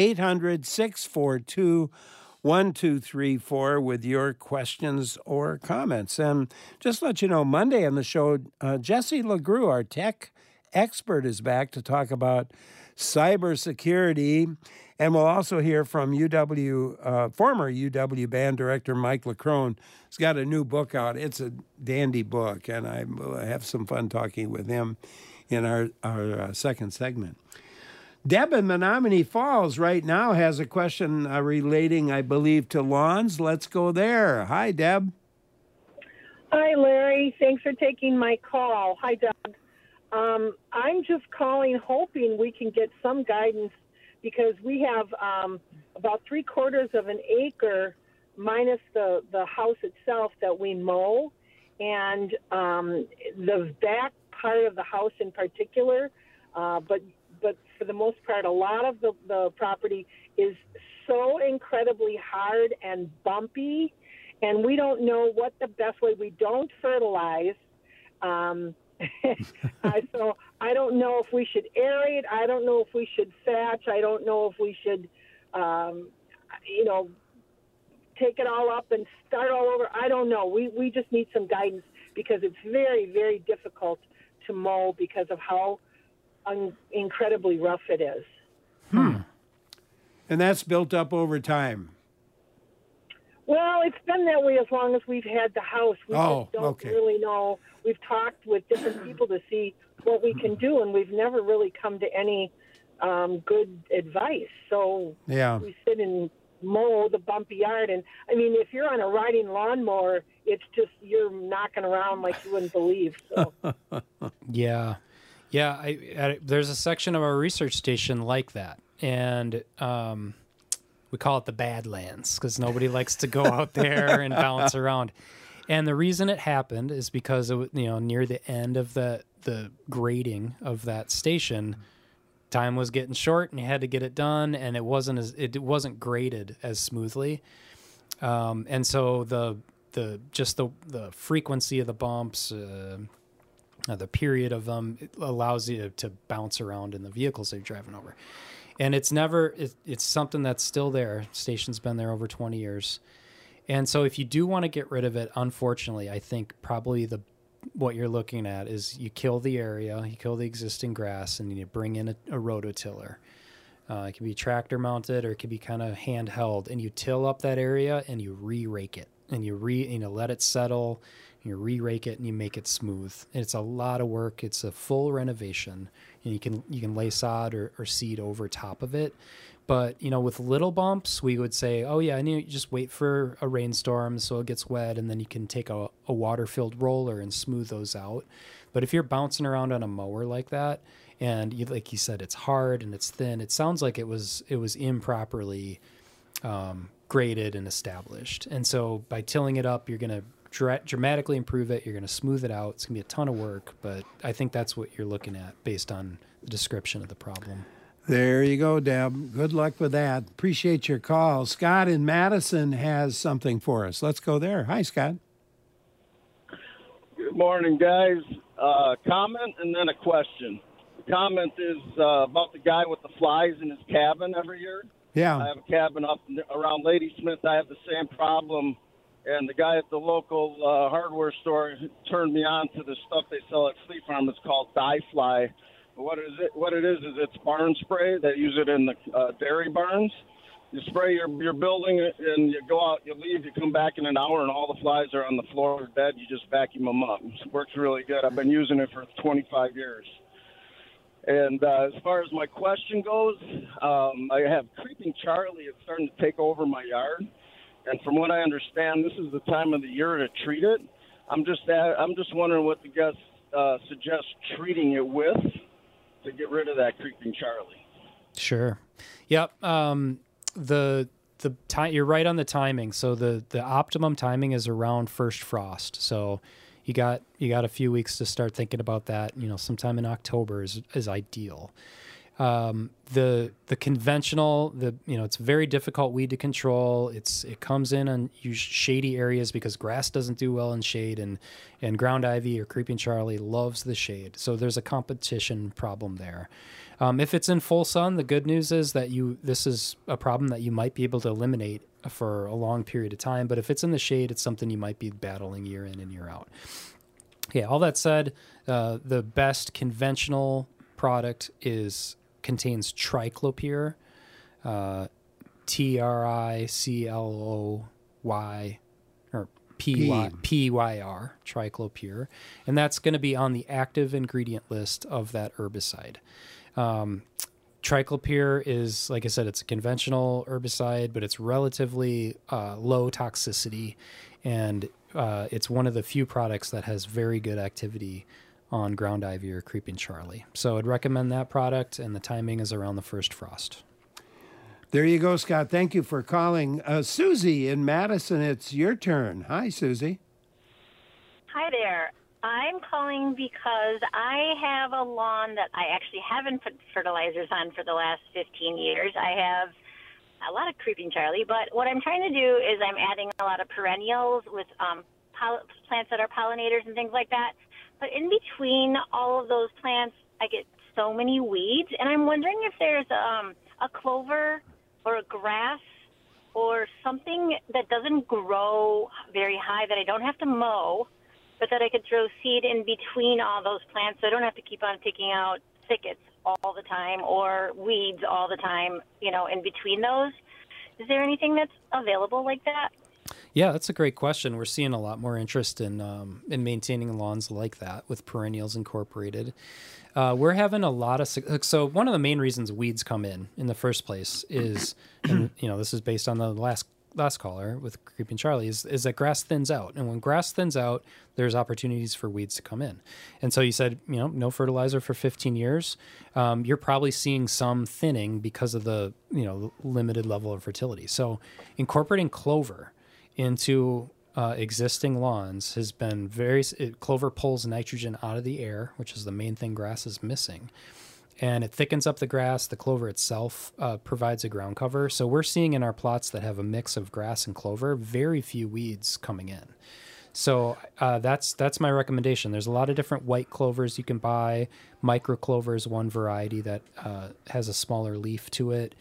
800-642-1234 with your questions or comments. And just to let you know, Monday on the show, Jesse LaGrue, our tech expert, is back to talk about cybersecurity. And we'll also hear from former UW band director Mike LaCrone. He's got a new book out. It's a dandy book, and I will have some fun talking with him in our second segment. Deb in Menominee Falls right now has a question relating, I believe, to lawns. Let's go there. Hi, Deb. Hi, Larry. Thanks for taking my call. Hi, Doug. I'm just calling hoping we can get some guidance, because we have about 3/4 of an acre minus the house itself that we mow, and the back part of the house in particular, but for the most part, a lot of the property is so incredibly hard and bumpy, and we don't know what the best way. We don't fertilize. So I don't know if we should aerate. I don't know if we should thatch. I don't know if we should, take it all up and start all over. I don't know. We just need some guidance, because it's very, very difficult to mow because of how incredibly rough it is. And that's built up over time. Well, it's been that way as long as we've had the house. We just don't really know. We've talked with different people to see what we can do, and we've never really come to any good advice. So we sit and mow the bumpy yard. And, I mean, if you're on a riding lawnmower, it's just you're knocking around like you wouldn't believe. So. Yeah. There's a section of our research station like that. And we call it the Badlands, because nobody likes to go out there and bounce around. And the reason it happened is because near the end of the grading of that station, time was getting short and you had to get it done, and it wasn't graded as smoothly. And so the frequency of the bumps, the period of them, it allows you to bounce around in the vehicles that you're driving over. And it's something that's still there. Station's been there over 20 years. And so if you do want to get rid of it, unfortunately, I think probably what you're looking at is you kill the area, you kill the existing grass, and you bring in a rototiller. It can be tractor mounted or it can be kind of handheld, and you till up that area and you re-rake it, and you let it settle, and you re-rake it and you make it smooth. And it's a lot of work. It's a full renovation, and you can lay sod or seed over top of it. But, with little bumps, we would say, oh, yeah, you just wait for a rainstorm so it gets wet, and then you can take a water-filled roller and smooth those out. But if you're bouncing around on a mower like that, and like you said, it's hard and it's thin, it sounds like it was improperly graded and established. And so by tilling it up, you're going to dramatically improve it. You're going to smooth it out. It's going to be a ton of work, but I think that's what you're looking at based on the description of the problem. There you go, Deb. Good luck with that. Appreciate your call. Scott in Madison has something for us. Let's go there. Hi, Scott. Good morning, guys. Comment and then a question. The comment is about the guy with the flies in his cabin every year. Yeah. I have a cabin up around Ladysmith. I have the same problem. And the guy at the local hardware store turned me on to the stuff they sell at Fleet Farm. It's called Die Fly. What it is it's barn spray. They use it in the dairy barns. You spray your building and you go out, you leave, you come back in an hour and all the flies are on the floor or dead. You just vacuum them up. It works really good. I've been using it for 25 years. And as far as my question goes, I have Creeping Charlie. It's starting to take over my yard. And from what I understand, this is the time of the year to treat it. I'm just wondering what the guests suggest treating it with to get rid of that Creeping Charlie. Sure. Yep. You're right on the timing. So the optimum timing is around first frost. So you got a few weeks to start thinking about that. Sometime in October is ideal. The conventional, it's a very difficult weed to control. It comes in on shady areas because grass doesn't do well in shade, and ground ivy or Creeping Charlie loves the shade. So there's a competition problem there. If it's in full sun, the good news is that this is a problem that you might be able to eliminate for a long period of time. But if it's in the shade, it's something you might be battling year in and year out. Yeah. All that said, the best conventional product contains triclopyr, TRICLOY or PYR, triclopyr, and that's going to be on the active ingredient list of that herbicide. Triclopyr is, like I said, it's a conventional herbicide, but it's relatively low toxicity, and it's one of the few products that has very good activity on ground ivy or Creeping Charlie. So I'd recommend that product, and the timing is around the first frost. There you go, Scott. Thank you for calling. Susie in Madison, it's your turn. Hi, Susie. Hi there. I'm calling because I have a lawn that I actually haven't put fertilizers on for the last 15 years. I have a lot of Creeping Charlie, but what I'm trying to do is I'm adding a lot of perennials with plants that are pollinators and things like that. But in between all of those plants, I get so many weeds, and I'm wondering if there's a clover or a grass or something that doesn't grow very high that I don't have to mow, but that I could throw seed in between all those plants so I don't have to keep on picking out thickets all the time or weeds all the time, in between those. Is there anything that's available like that? Yeah, that's a great question. We're seeing a lot more interest in maintaining lawns like that with perennials incorporated. We're having a lot of so one of the main reasons weeds come in the first place is, and this is based on the last caller with Creeping Charlie, is that grass thins out, and when grass thins out, there's opportunities for weeds to come in. And so you said no fertilizer for 15 years. You're probably seeing some thinning because of the limited level of fertility. So incorporating clover into existing lawns has been clover pulls nitrogen out of the air, which is the main thing grass is missing. and it thickens up the grass. The clover itself provides a ground cover. So we're seeing in our plots that have a mix of grass and clover, very few weeds coming in. So that's my recommendation. There's a lot of different white clovers you can buy. Micro clover is one variety that has a smaller leaf to it.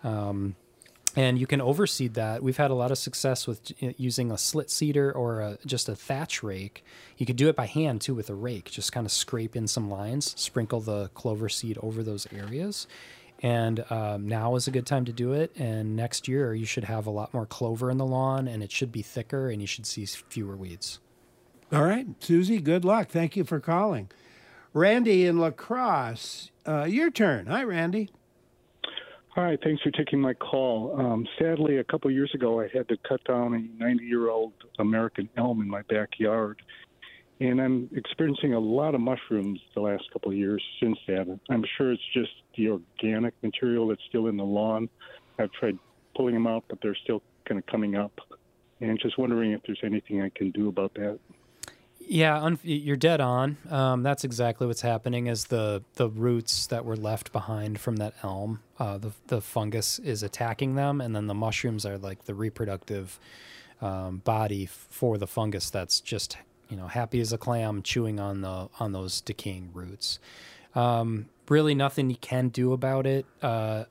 And you can overseed that. We've had a lot of success with using a slit seeder or just a thatch rake. You could do it by hand, too, with a rake. Just kind of scrape in some lines, sprinkle the clover seed over those areas. And now is a good time to do it. And next year, you should have a lot more clover in the lawn, and it should be thicker, and you should see fewer weeds. All right, Susie, good luck. Thank you for calling. Randy in La Crosse, your turn. Hi, Randy. Hi, thanks for taking my call. Sadly, a couple of years ago, I had to cut down a 90-year-old American elm in my backyard, and I'm experiencing a lot of mushrooms the last couple of years since that. I'm sure it's just the organic material that's still in the lawn. I've tried pulling them out, but they're still kind of coming up, and just wondering if there's anything I can do about that. Yeah, you're dead on. That's exactly what's happening is the roots that were left behind from that elm, the fungus is attacking them, and then the mushrooms are like the reproductive body for the fungus that's just, happy as a clam chewing on those decaying roots. Really nothing you can do about it. I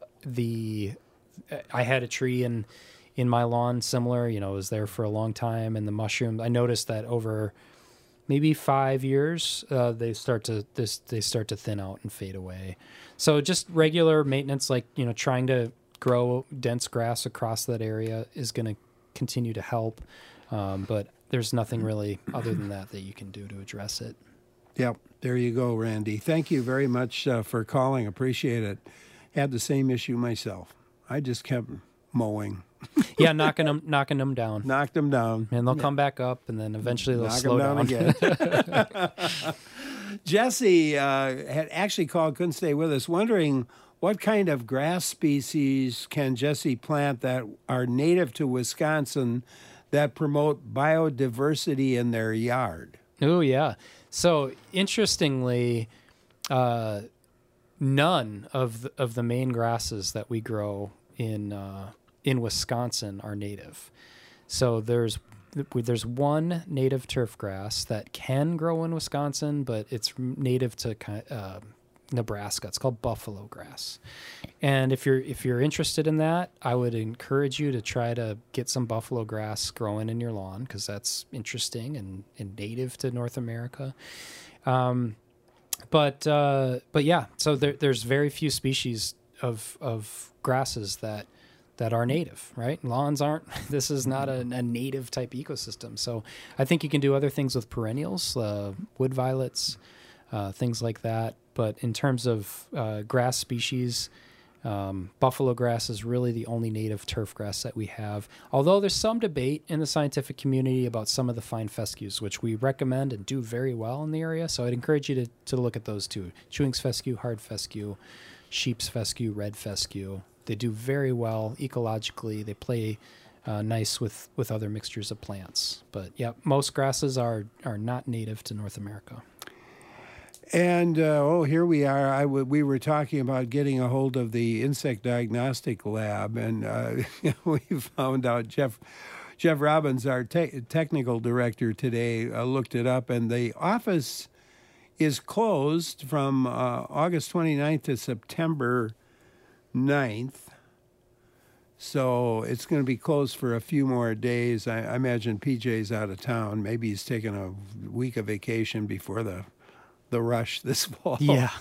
had a tree in my lawn similar, it was there for a long time, and the mushroom, I noticed that over maybe 5 years, they start to thin out and fade away. So just regular maintenance, like trying to grow dense grass across that area is going to continue to help. But there's nothing really other than that you can do to address it. Yep, there you go, Randy. Thank you very much for calling. Appreciate it. Had the same issue myself. I just kept mowing. Yeah, knocking them down. Knocked them down. And they'll come back up, and then eventually they'll Knock slow them down again. Jesse had actually called, couldn't stay with us, wondering what kind of grass species can Jesse plant that are native to Wisconsin that promote biodiversity in their yard? Oh, yeah. So, interestingly, none of the main grasses that we grow in Wisconsin are native. So there's one native turf grass that can grow in Wisconsin, but it's native to Nebraska. It's called buffalo grass. And if you're interested in that, I would encourage you to try to get some buffalo grass growing in your lawn, because that's interesting and native to North America. But yeah, so there's very few species of grasses that are native, right? Lawns aren't. This is not a native type ecosystem. So I think you can do other things with perennials, wood violets, things like that. But in terms of grass species, buffalo grass is really the only native turf grass that we have. Although there's some debate in the scientific community about some of the fine fescues, which we recommend and do very well in the area. So I'd encourage you to look at those too. Chewing's fescue, hard fescue, sheep's fescue, red fescue. They do very well ecologically. They play nice with other mixtures of plants. But yeah, most grasses are not native to North America. And here we are. We were talking about getting a hold of the insect diagnostic lab, and we found out Jeff Robbins, our technical director today, looked it up, and the office is closed from August 29th to September 9th. So it's going to be closed for a few more days. I imagine PJ's out of town. Maybe he's taking a week of vacation before the rush this fall. Yeah.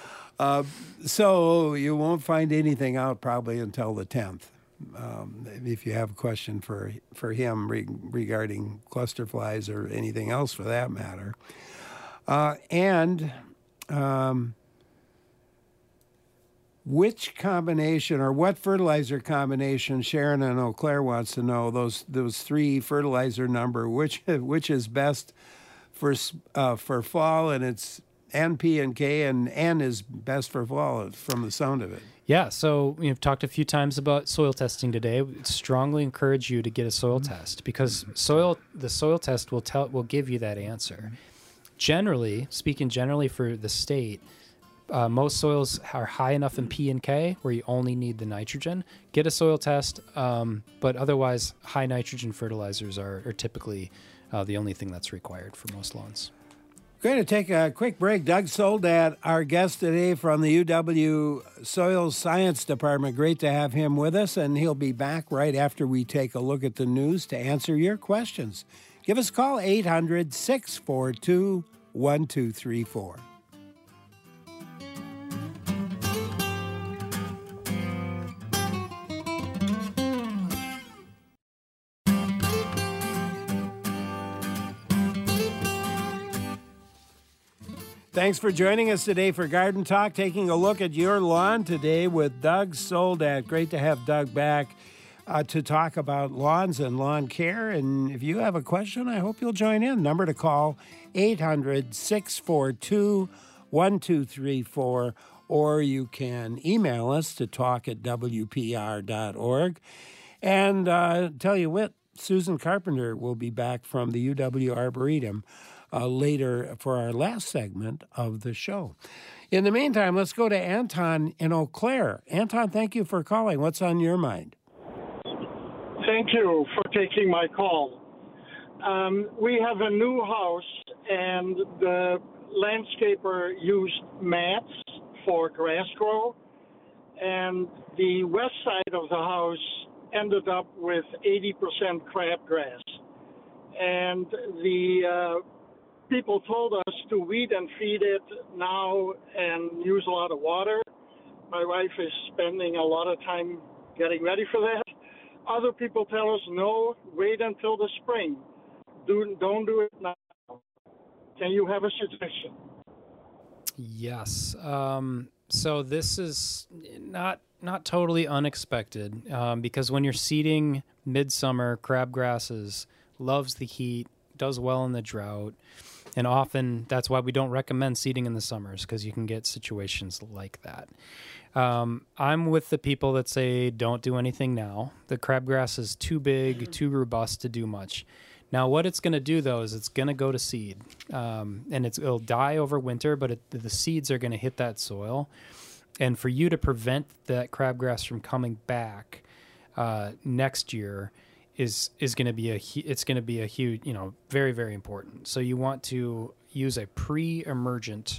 So you won't find anything out probably until the 10th. If you have a question for him regarding cluster flies or anything else for that matter. Which combination or what fertilizer combination, Sharon and Eau Claire wants to know, those three fertilizer number, which is best for fall, and it's N, P, and K, and N is best for fall from the sound of it. Yeah, so we've talked a few times about soil testing today. We'd strongly encourage you to get a soil test, because the soil test will give you that answer. Generally for the state, Most soils are high enough in P and K where you only need the nitrogen. Get a soil test, but otherwise high nitrogen fertilizers are typically the only thing that's required for most lawns. Going to take a quick break. Doug Soldat, our guest today from the UW Soil Science Department. Great to have him with us, and he'll be back right after we take a look at the news to answer your questions. Give us a call, 800-642-1234. Thanks for joining us today for Garden Talk, taking a look at your lawn today with Doug Soldat. Great to have Doug back to talk about lawns and lawn care. And if you have a question, I hope you'll join in. Number to call, 800-642-1234, or you can email us to talk@wpr.org. And tell you what, Susan Carpenter will be back from the UW Arboretum later for our last segment of the show. In the meantime, let's go to Anton in Eau Claire. Anton, thank you for calling. What's on your mind? Thank you for taking my call. We have a new house, and the landscaper used mats for grass grow, and the west side of the house ended up with 80% crabgrass. And the people told us to weed and feed it now and use a lot of water. My wife is spending a lot of time getting ready for that. Other people tell us, no, wait until the spring. Don't do it now. Can you have a suggestion? Yes. So this is not totally unexpected because when you're seeding midsummer, crabgrasses loves the heat, does well in the drought. And often that's why we don't recommend seeding in the summers, because you can get situations like that. I'm with the people that say don't do anything now. The crabgrass is too big, too robust to do much. Now, what it's going to do, though, is it's going to go to seed. And it'll die over winter, but the seeds are going to hit that soil. And for you to prevent that crabgrass from coming back next year, is going to be a huge, very, very important. So you want to use a pre-emergent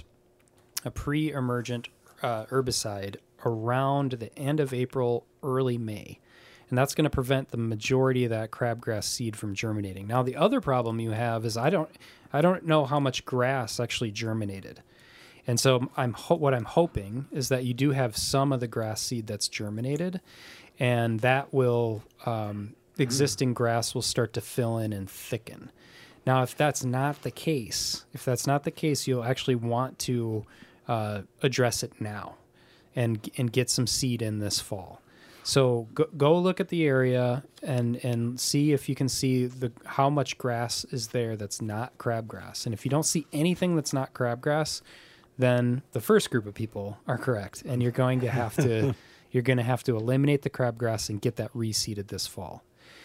herbicide around the end of April, early May, and that's going to prevent the majority of that crabgrass seed from germinating. Now, the other problem you have is I don't know how much grass actually germinated, and so what I'm hoping is that you do have some of the grass seed that's germinated, and that will existing grass will start to fill in and thicken. Now, if that's not the case, you'll actually want to address it now and get some seed in this fall. So go look at the area and see if you can see how much grass is there that's not crabgrass. And if you don't see anything that's not crabgrass, then the first group of people are correct, and you're going to have to eliminate the crabgrass and get that reseeded this fall.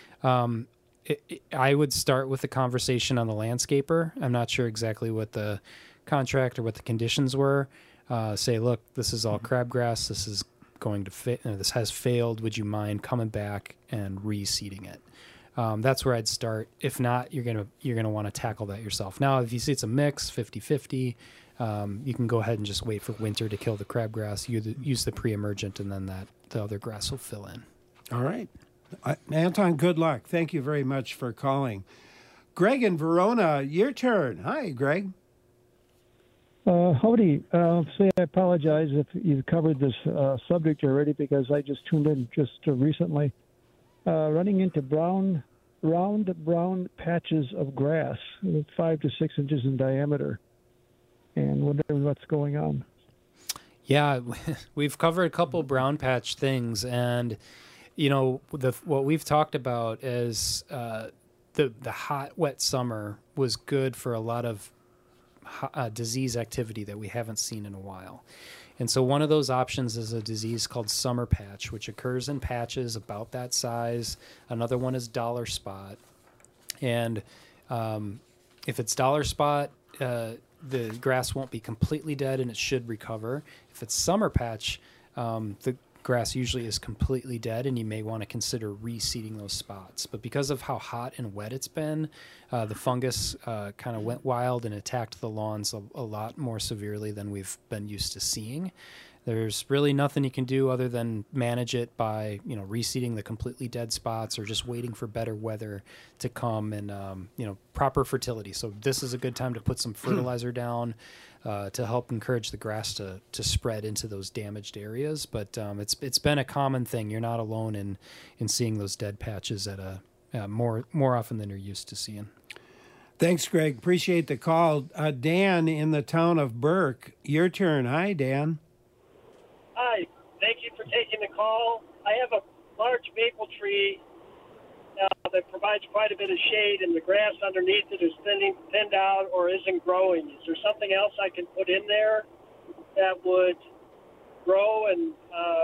I would start with a conversation on the landscaper. I'm not sure exactly what the contract or what the conditions were. Say, look, this is all crabgrass. This is going to this has failed. Would you mind coming back and reseeding it? That's where I'd start. If not, you're gonna want to tackle that yourself. Now, if you see it's a mix, 50-50, you can go ahead and just wait for winter to kill the crabgrass. Use the pre-emergent, and then the other grass will fill in. All right. Anton, good luck. Thank you very much for calling. Greg in Verona, your turn. Hi, Greg. Howdy. Say I apologize if you've covered this subject already, because I just tuned in just recently. Running into round brown patches of grass, 5 to 6 inches in diameter, and wondering what's going on. Yeah, we've covered a couple brown patch things, and what we've talked about is the hot, wet summer was good for a lot of disease activity that we haven't seen in a while. And so one of those options is a disease called summer patch, which occurs in patches about that size. Another one is dollar spot. And if it's dollar spot, the grass won't be completely dead and it should recover. If it's summer patch, the grass usually is completely dead, and you may want to consider reseeding those spots. But because of how hot and wet it's been, the fungus kind of went wild and attacked the lawns a lot more severely than we've been used to seeing. There's really nothing you can do other than manage it by, reseeding the completely dead spots or just waiting for better weather to come and, proper fertility. So this is a good time to put some fertilizer down to help encourage the grass to spread into those damaged areas. But it's been a common thing. You're not alone in seeing those dead patches at more often than you're used to seeing. Thanks, Greg. Appreciate the call. Dan in the town of Burke, your turn. Hi, Dan. Hi, thank you for taking the call. I have a large maple tree that provides quite a bit of shade, and the grass underneath it is thinned out or isn't growing. Is there something else I can put in there that would grow and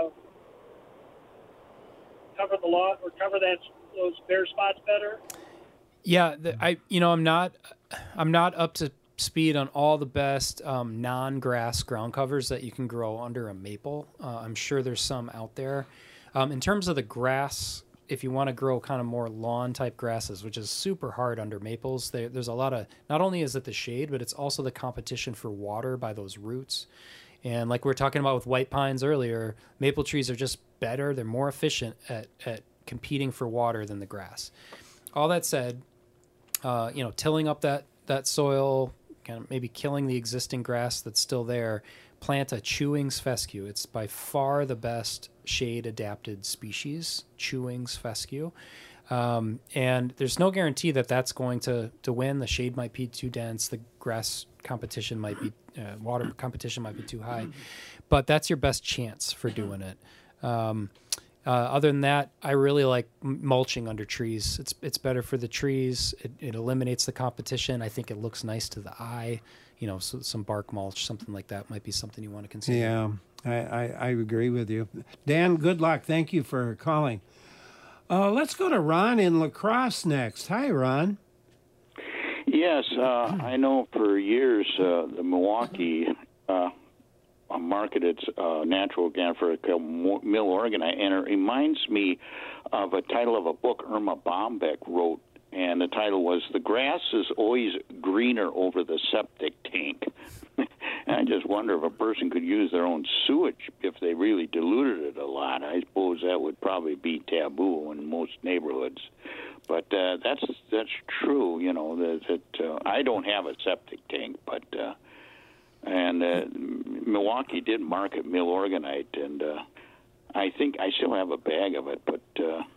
cover the lawn or cover those bare spots better? Yeah, I'm not up to speed on all the best non-grass ground covers that you can grow under a maple. I'm sure there's some out there. In terms of the grass, if you want to grow kind of more lawn type grasses, which is super hard under maples, there's a lot of, not only is it the shade, but it's also the competition for water by those roots. And like we were talking about with white pines earlier, maple trees are just better. They're more efficient at competing for water than the grass. All that said, tilling up that soil, kind of maybe killing the existing grass that's still there, plant a Chewings fescue. It's by far the best shade-adapted species, Chewings fescue. And there's no guarantee that that's going to win. The shade might be too dense. The grass competition might be, water competition might be too high. But that's your best chance for doing it. Other than that, I really like mulching under trees. It's better for the trees. It eliminates the competition. I think it looks nice to the eye. So some bark mulch, something like that might be something you want to consider. Yeah, I agree with you. Dan, good luck. Thank you for calling. Let's go to Ron in La Crosse next. Hi, Ron. Yes, I know for years the Milwaukee marketed natural organic Milorganite, and it reminds me of a title of a book Irma Bombeck wrote, and the title was "The Grass is Always Greener Over the Septic Tank." And I just wonder if a person could use their own sewage if they really diluted it a lot. I suppose that would probably be taboo in most neighborhoods. But that's true, that I don't have a septic tank, but Milwaukee did market Milorganite, and I think I still have a bag of it, but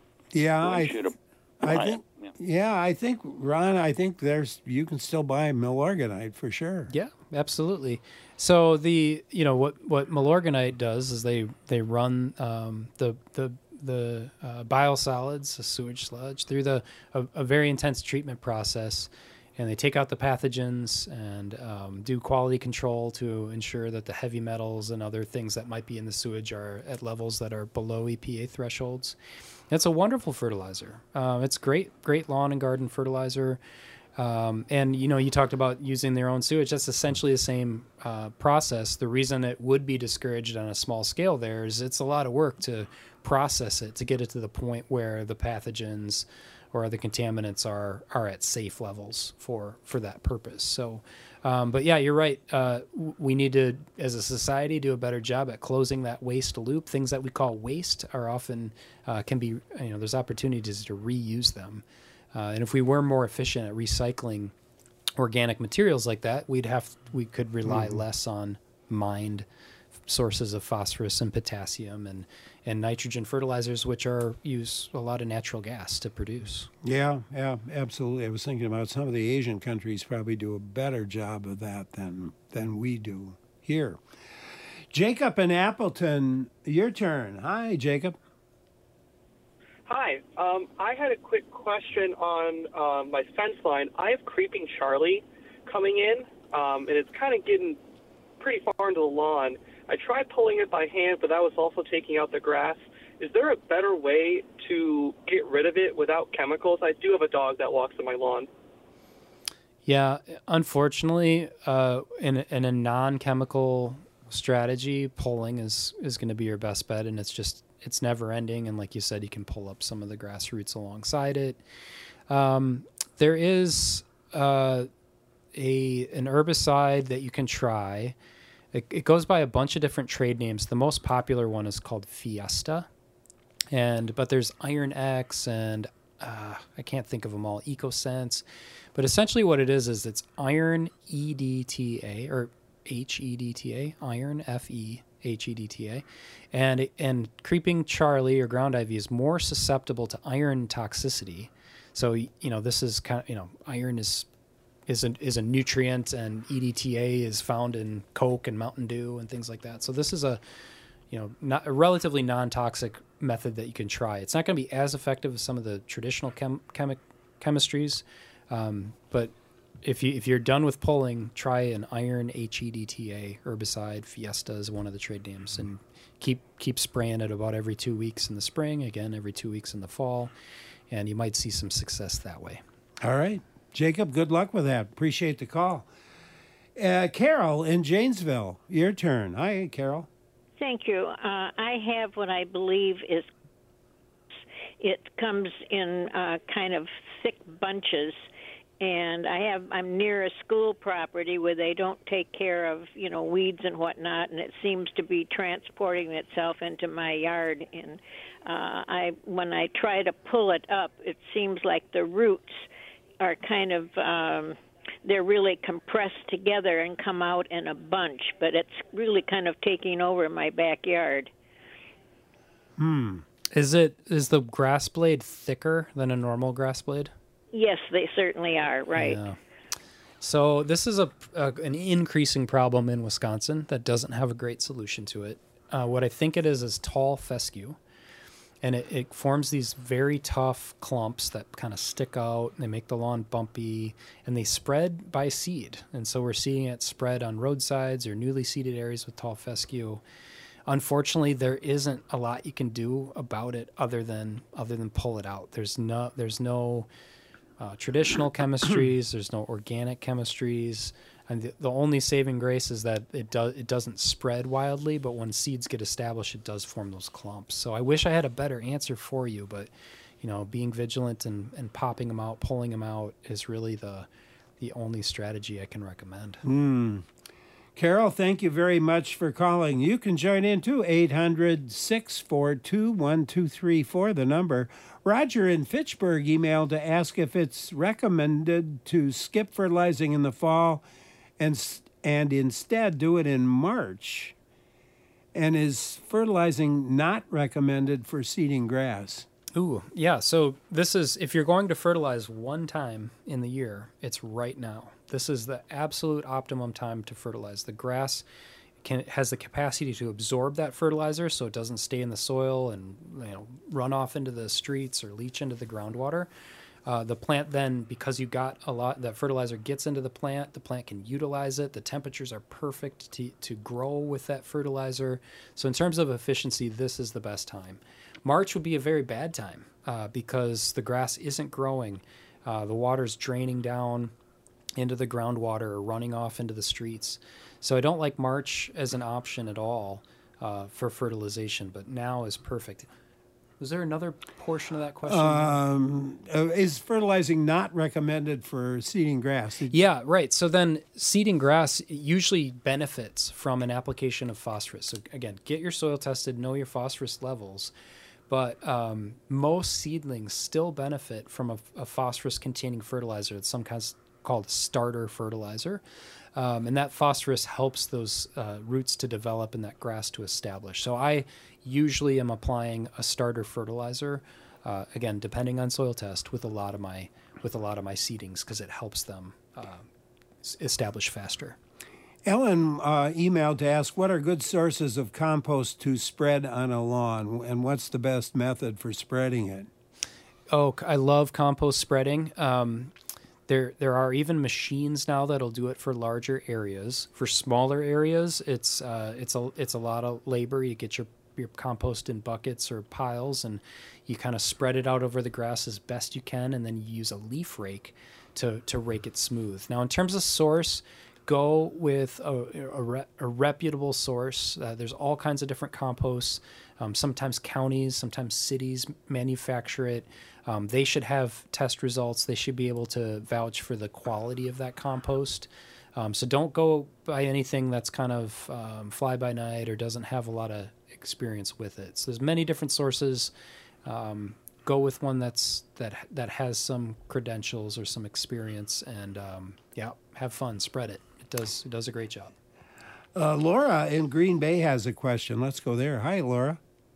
I think Ron, you can still buy Milorganite for sure. Yeah, absolutely. So what Milorganite does is they run the biosolids, the sewage sludge, through a very intense treatment process, and they take out the pathogens and do quality control to ensure that the heavy metals and other things that might be in the sewage are at levels that are below EPA thresholds. It's a wonderful fertilizer. It's great lawn and garden fertilizer. And you talked about using their own sewage. That's essentially the same process. The reason it would be discouraged on a small scale there is it's a lot of work to process it, to get it to the point where the pathogens or the contaminants are at safe levels for that purpose. So, but yeah, you're right. We need to, as a society, do a better job at closing that waste loop. Things that we call waste are often can be, there's opportunities to reuse them. And if we were more efficient at recycling organic materials like that, we could rely less on mined sources of phosphorus and potassium and nitrogen fertilizers, which use a lot of natural gas to produce. Yeah, absolutely. I was thinking about some of the Asian countries probably do a better job of that than we do here. Jacob in Appleton, your turn. Hi, Jacob. Hi. I had a quick question on my fence line. I have Creeping Charlie coming in, and it's kind of getting pretty far into the lawn. I tried pulling it by hand, but that was also taking out the grass. Is there a better way to get rid of it without chemicals? I do have a dog that walks on my lawn. Yeah, unfortunately, in a non-chemical strategy, pulling is going to be your best bet, and it's never ending. And like you said, you can pull up some of the grass roots alongside it. There is an herbicide that you can try. It goes by a bunch of different trade names. The most popular one is called Fiesta, but there's Iron X and I can't think of them all. EcoSense. But essentially what it is it's iron EDTA or HEDTA, iron FEHEDTA. And creeping Charlie or ground ivy is more susceptible to iron toxicity. So, this is kind of, iron is a nutrient, and EDTA is found in Coke and Mountain Dew and things like that. So this is a relatively non-toxic method that you can try. It's not going to be as effective as some of the traditional chemistries, but if you're done with pulling, try an iron HEDTA herbicide. Fiesta is one of the trade names, and keep spraying it about every 2 weeks in the spring, again every 2 weeks in the fall, and you might see some success that way. All right, Jacob, good luck with that. Appreciate the call. Carol in Janesville, your turn. Hi, Carol. Thank you. I have what I believe is, it comes in kind of thick bunches, and I'm near a school property where they don't take care of, weeds and whatnot, and it seems to be transporting itself into my yard. And when I try to pull it up, it seems like the roots are kind of they're really compressed together and come out in a bunch, but it's really kind of taking over my backyard. Is the grass blade thicker than a normal grass blade? Yes, they certainly are, right. Yeah. So this is an increasing problem in Wisconsin that doesn't have a great solution to it. What I think it is tall fescue. And it forms these very tough clumps that kind of stick out, and they make the lawn bumpy, and they spread by seed. And so we're seeing it spread on roadsides or newly seeded areas with tall fescue. Unfortunately, there isn't a lot you can do about it other than pull it out. There's no traditional chemistries. There's no organic chemistries. And the only saving grace is that it doesn't spread wildly, but when seeds get established, it does form those clumps. So I wish I had a better answer for you, but being vigilant and popping them out, pulling them out is really the only strategy I can recommend. Carol, thank you very much for calling. You can join in too, 800-642-1234, the number. Roger in Fitchburg emailed to ask if it's recommended to skip fertilizing in the fall and instead do it in March. And is fertilizing not recommended for seeding grass? Ooh, yeah. So this is, if you're going to fertilize one time in the year, it's right now. This is the absolute optimum time to fertilize. The grass has the capacity to absorb that fertilizer, so it doesn't stay in the soil and run off into the streets or leach into the groundwater. The plant then, because you got a lot, that fertilizer gets into the plant can utilize it. The temperatures are perfect to grow with that fertilizer. So in terms of efficiency, this is the best time. March would be a very bad time because the grass isn't growing. The water's draining down into the groundwater or running off into the streets. So I don't like March as an option at all for fertilization, but now is perfect. Was there another portion of that question? Is fertilizing not recommended for seeding grass? Yeah, right. So then seeding grass usually benefits from an application of phosphorus. So again, get your soil tested, know your phosphorus levels. But most seedlings still benefit from a phosphorus-containing fertilizer. It's sometimes called starter fertilizer. And that phosphorus helps those roots to develop and that grass to establish. So I usually am applying a starter fertilizer, again, depending on soil test, with a lot of my seedings because it helps them establish faster. Ellen emailed to ask, what are good sources of compost to spread on a lawn, and what's the best method for spreading it? Oh, I love compost spreading. There are even machines now that'll do it for larger areas. For smaller areas, it's a lot of labor. You get your compost in buckets or piles, and you kind of spread it out over the grass as best you can, and then you use a leaf rake to rake it smooth. Now, in terms of source, go with a reputable source. There's all kinds of different composts. Sometimes counties, sometimes cities manufacture it. They should have test results. They should be able to vouch for the quality of that compost. So don't go by anything that's kind of fly by night or doesn't have a lot of experience with it. So there's many different sources. Go with one that has some credentials or some experience, and have fun. Spread it. It does a great job. Laura in Green Bay has a question. Let's go there. Hi, Laura.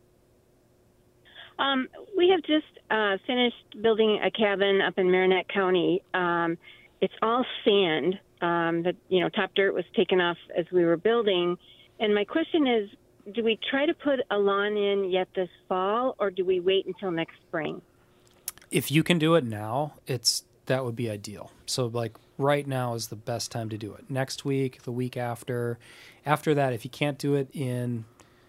We have just finished building a cabin up in Marinette County. It's all sand. The top dirt was taken off as we were building. And my question is, do we try to put a lawn in yet this fall, or do we wait until next spring? If you can do it now, that would be ideal. So like right now is the best time to do it. Next week, the week after. After that, if you can't do it in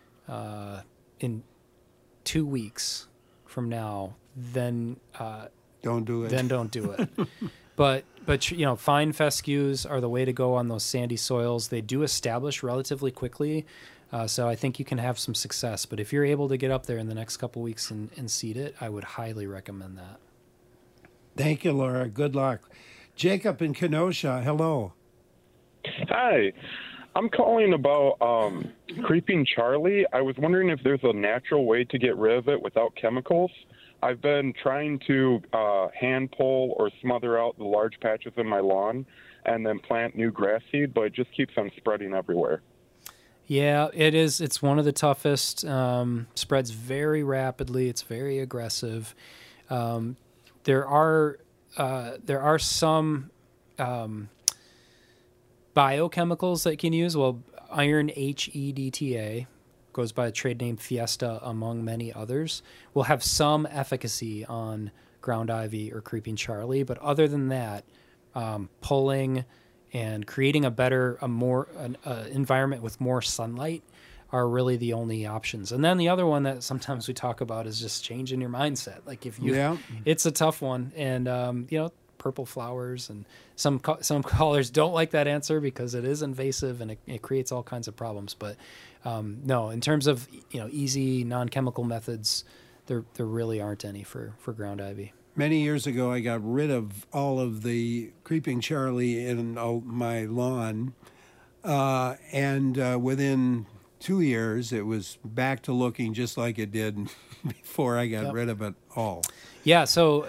2 weeks from now, then don't do it. Then don't do it. But fine fescues are the way to go on those sandy soils. They do establish relatively quickly, so I think you can have some success. But if you're able to get up there in the next couple weeks and seed it, I would highly recommend that. Thank you, Laura. Good luck. Jacob in Kenosha, hello. Hi. I'm calling about Creeping Charlie. I was wondering if there's a natural way to get rid of it without chemicals. I've been trying to hand pull or smother out the large patches in my lawn and then plant new grass seed, but it just keeps on spreading everywhere. Yeah, it is. It's one of the toughest. Spreads very rapidly. It's very aggressive. There are some biochemicals that you can use. Well, iron HEDTA goes by the trade name Fiesta, among many others, will have some efficacy on ground ivy or creeping Charlie. But other than that, pulling and creating an environment with more sunlight are really the only options. And then the other one that sometimes we talk about is just changing your mindset. Like it's a tough one. And, purple flowers, and some callers don't like that answer because it is invasive and it creates all kinds of problems. But no, in terms of easy non-chemical methods, there really aren't any for ground ivy. Many years ago, I got rid of all of the creeping Charlie in my lawn, and within 2 years, it was back to looking just like it did before I got rid of it all. Yeah, so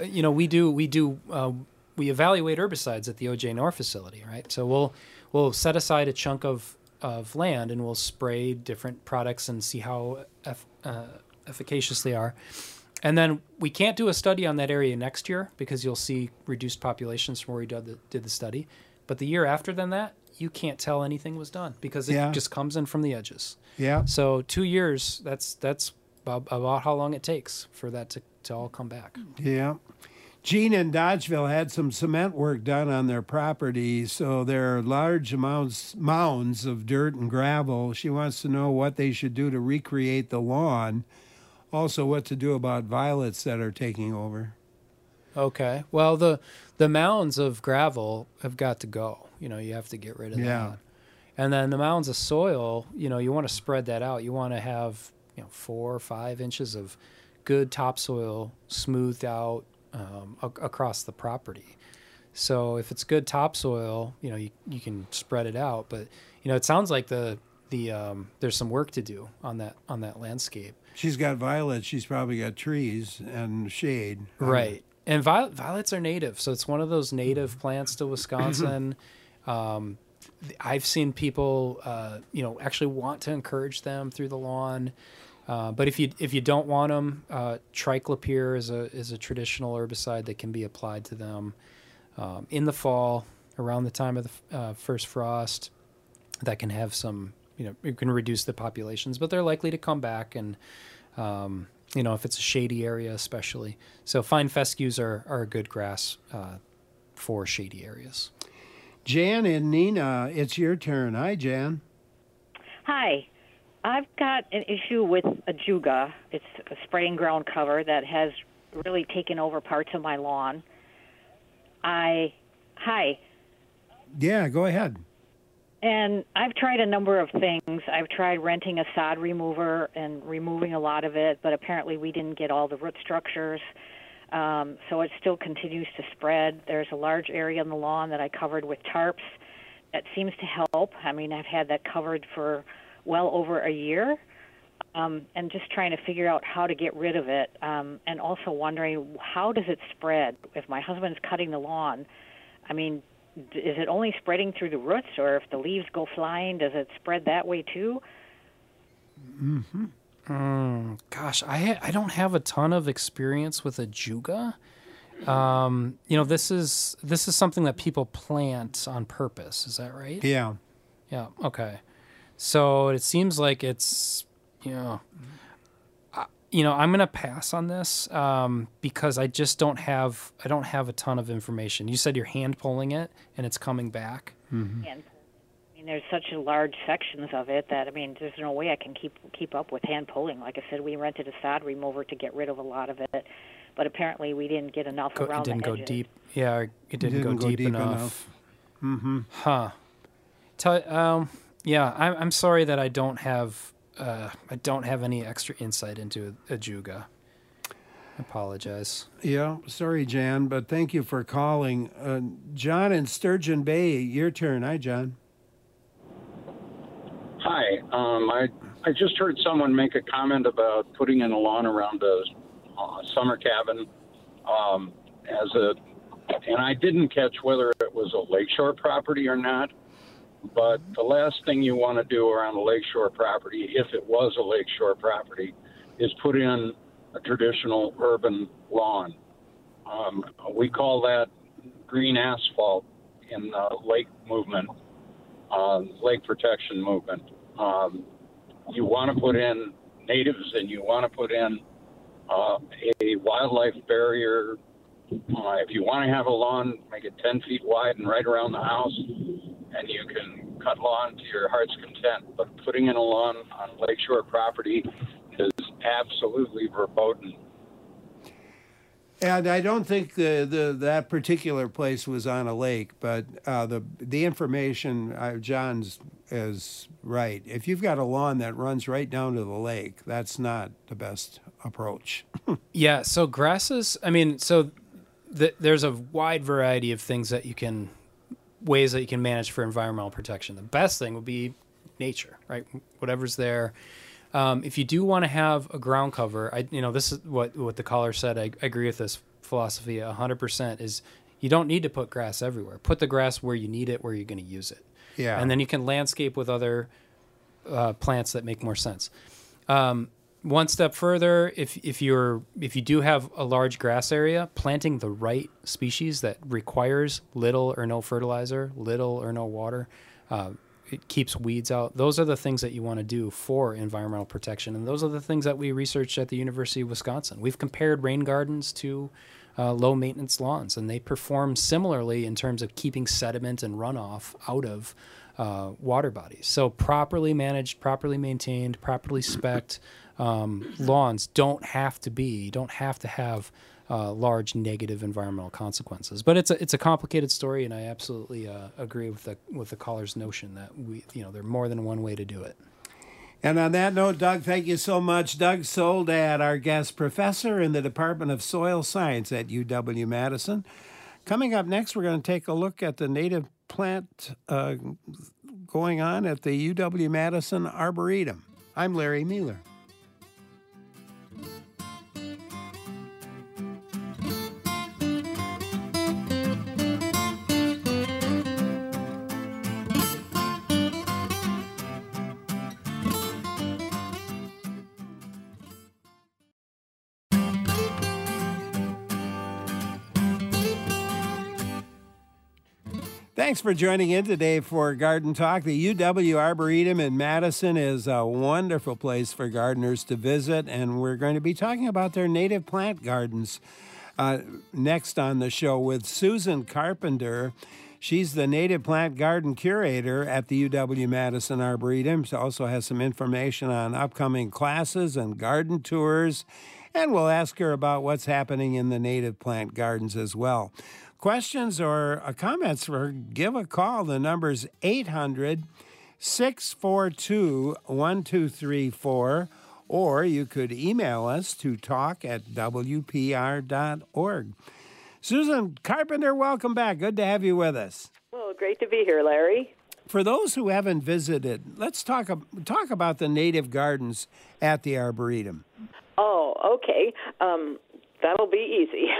we evaluate herbicides at the OJ Nor facility, right? So we'll set aside a chunk of land and we'll spray different products and see how efficacious they are. And then we can't do a study on that area next year because you'll see reduced populations from where we did the study. But the year after that, you can't tell anything was done because it just comes in from the edges. Yeah. So 2 years, that's about how long it takes for that to all come back. Yeah. Gene in Dodgeville had some cement work done on their property, so there are large mounds of dirt and gravel. She wants to know what they should do to recreate the lawn, also what to do about violets that are taking over. Okay. Well, the mounds of gravel have got to go. You have to get rid of that. And then the mounds of soil, you want to spread that out. You want to have 4 or 5 inches of good topsoil smoothed out across the property. So if it's good topsoil, you can spread it out. But it sounds like there's some work to do on that landscape. She's got violets. She's probably got trees and shade. Right. And violets are native, so it's one of those native plants to Wisconsin. I've seen people, actually want to encourage them through the lawn. But if you don't want them, triclopyr is a traditional herbicide that can be applied to them in the fall around the time of the first frost. That can have some, it can reduce the populations, but they're likely to come back, and if it's a shady area especially. So fine fescues are a good grass for shady areas. Jan and Nina, it's your turn. Hi, Jan. Hi. I've got an issue with ajuga. It's a spreading ground cover that has really taken over parts of my lawn. I Hi. Yeah, go ahead. And I've tried a number of things. I've tried renting a sod remover and removing a lot of it, but apparently we didn't get all the root structures. So it still continues to spread. There's a large area on the lawn that I covered with tarps. That seems to help. I mean, I've had that covered for well over a year, and just trying to figure out how to get rid of it, and also wondering, how does it spread? If my husband's cutting the lawn, I mean, is it only spreading through the roots, or if the leaves go flying, does it spread that way too? Mm-hmm. Gosh, I don't have a ton of experience with ajuga. This is something that people plant on purpose. Is that right? Yeah. Yeah. Okay. So it seems like it's, I'm going to pass on this because I just don't have a ton of information. You said you're hand pulling it and it's coming back. Mm-hmm. And I mean, there's such large sections of it that, I mean, there's no way I can keep up with hand pulling. Like I said, we rented a sod remover to get rid of a lot of it, but apparently we didn't get enough around the edges. It didn't go deep. Yeah, it didn't go deep enough. Mm-hmm. Huh. Yeah, I'm sorry that I don't have any extra insight into ajuga. I apologize. Yeah, sorry, Jan, but thank you for calling. John in Sturgeon Bay, your turn. Hi, John. Hi. I just heard someone make a comment about putting in a lawn around a summer cabin and I didn't catch whether it was a lakeshore property or not. But the last thing you want to do around a lakeshore property, if it was a lakeshore property, is put in a traditional urban lawn. We call that green asphalt in the lake movement, lake protection movement. You want to put in natives and you want to put in a wildlife barrier. If you want to have a lawn, make it 10 feet wide and right around the house, and you can cut lawn to your heart's content. But putting in a lawn on lakeshore property is absolutely verboten. And I don't think that particular place was on a lake, but the information, John's is right. If you've got a lawn that runs right down to the lake, that's not the best approach. Yeah, so grasses, there's a wide variety of things that ways that you can manage for environmental protection. The best thing would be nature, right? Whatever's there. If you do want to have a ground cover, this is what the caller said. I agree with this philosophy 100%. Is you don't need to put grass everywhere. Put the grass where you need it, where you're going to use it. Yeah, and then you can landscape with other plants that make more sense. One step further, if you do have a large grass area, planting the right species that requires little or no fertilizer, little or no water. It keeps weeds out. Those are the things that you want to do for environmental protection. And those are the things that we researched at the University of Wisconsin. We've compared rain gardens to low maintenance lawns, and they perform similarly in terms of keeping sediment and runoff out of water bodies. So properly managed, properly maintained, properly spec'd lawns don't have to have large negative environmental consequences. But it's a complicated story, and I absolutely agree with the caller's notion that there are more than one way to do it. And on that note, Doug, thank you so much. Doug Soldat, our guest professor in the Department of Soil Science at UW-Madison. Coming up next, we're going to take a look at the native plant going on at the UW-Madison Arboretum. I'm Larry Mueller. Thanks for joining in today for Garden Talk. The UW Arboretum in Madison is a wonderful place for gardeners to visit, and we're going to be talking about their native plant gardens next on the show with Susan Carpenter. She's the native plant garden curator at the UW-Madison Arboretum. She also has some information on upcoming classes and garden tours, and we'll ask her about what's happening in the native plant gardens as well. questions or comments, give a call. The number's 800-642-1234, or you could email us to talk@wpr.org. Susan Carpenter, welcome back. Good to have you with us. Well, great to be here, Larry. For those who haven't visited, let's talk about the native gardens at the Arboretum. Oh, okay. That'll be easy.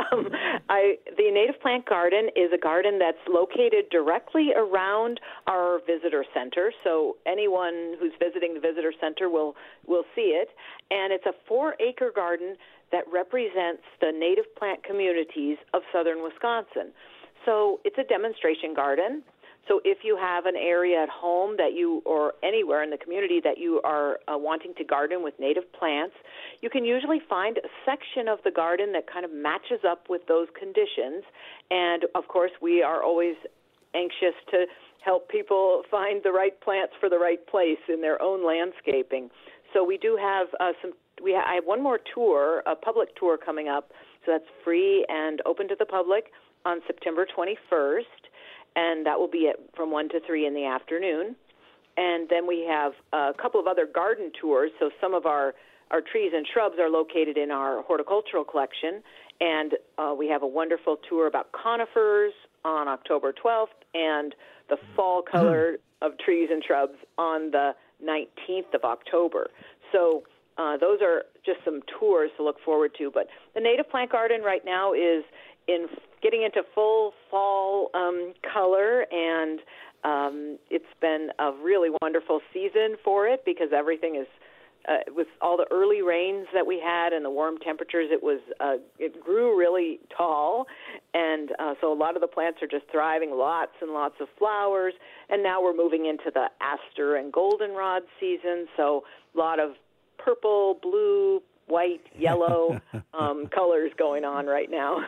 The Native Plant Garden is a garden that's located directly around our visitor center, so anyone who's visiting the visitor center will see it. And it's a 4-acre garden that represents the native plant communities of southern Wisconsin. So it's a demonstration garden. So if you have an area at home or anywhere in the community that you are wanting to garden with native plants, you can usually find a section of the garden that kind of matches up with those conditions. And, of course, we are always anxious to help people find the right plants for the right place in their own landscaping. So we do have I have one more tour, a public tour coming up, so that's free and open to the public on September 21st. And that will be from 1 to 3 in the afternoon. And then we have a couple of other garden tours. So some of our trees and shrubs are located in our horticultural collection. And we have a wonderful tour about conifers on October 12th and the fall color of trees and shrubs on the 19th of October. So those are just some tours to look forward to. But the Native Plant Garden right now is getting into full fall color, and it's been a really wonderful season for it because everything is, with all the early rains that we had and the warm temperatures, it grew really tall, and so a lot of the plants are just thriving, lots and lots of flowers, and now we're moving into the aster and goldenrod season, so a lot of purple, blue, white, yellow colors going on right now.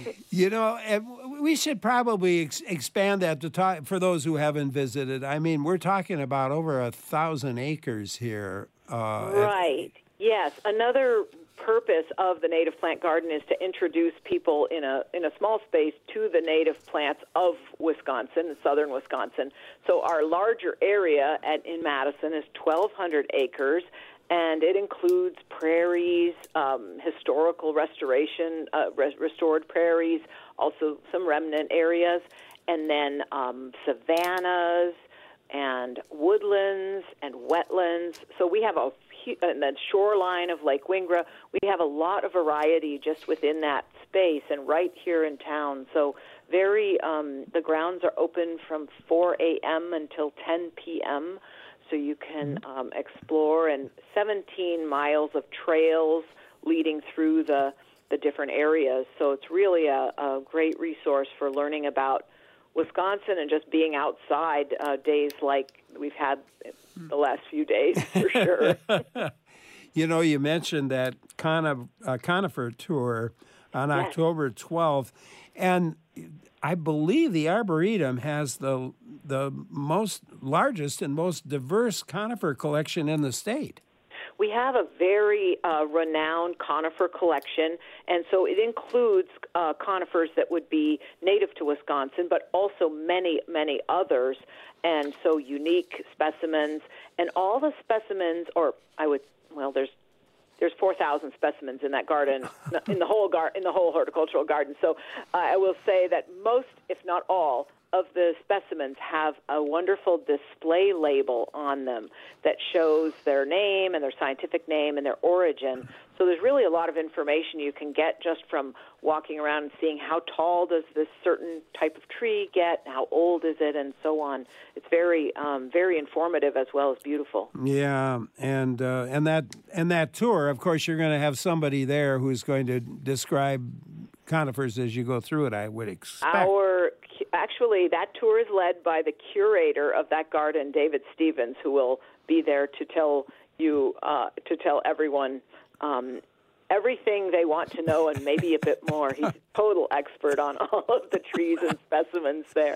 We should probably expand that to talk for those who haven't visited. I mean, we're talking about over 1,000 acres here. Right. Yes. Another purpose of the Native Plant Garden is to introduce people in a small space to the native plants of Wisconsin, southern Wisconsin. So our larger area in Madison is 1,200 acres. And it includes prairies, historical restoration, restored prairies, also some remnant areas, and then savannas and woodlands and wetlands. So we have and then shoreline of Lake Wingra. We have a lot of variety just within that space and right here in town. So the grounds are open from 4 a.m. until 10 p.m., so you can explore, and 17 miles of trails leading through the different areas. So it's really a great resource for learning about Wisconsin and just being outside days like we've had the last few days, for sure. You mentioned that conifer tour on October 12th, and I believe the Arboretum has the largest and most diverse conifer collection in the state. We have a very renowned conifer collection, and so it includes conifers that would be native to Wisconsin, but also many, many others, and so unique specimens. And all the specimens, there's 4,000 specimens in that garden, in the whole horticultural garden. So I will say that most, if not all, of the specimens have a wonderful display label on them that shows their name and their scientific name and their origin. So there's really a lot of information you can get just from walking around and seeing how tall does this certain type of tree get, how old is it, and so on. It's very, very informative as well as beautiful. Yeah, and that tour, of course, you're going to have somebody there who's going to describe conifers as you go through it, I would expect. Actually, that tour is led by the curator of that garden, David Stevens, who will be there to tell everyone everything they want to know and maybe a bit more. He's a total expert on all of the trees and specimens there.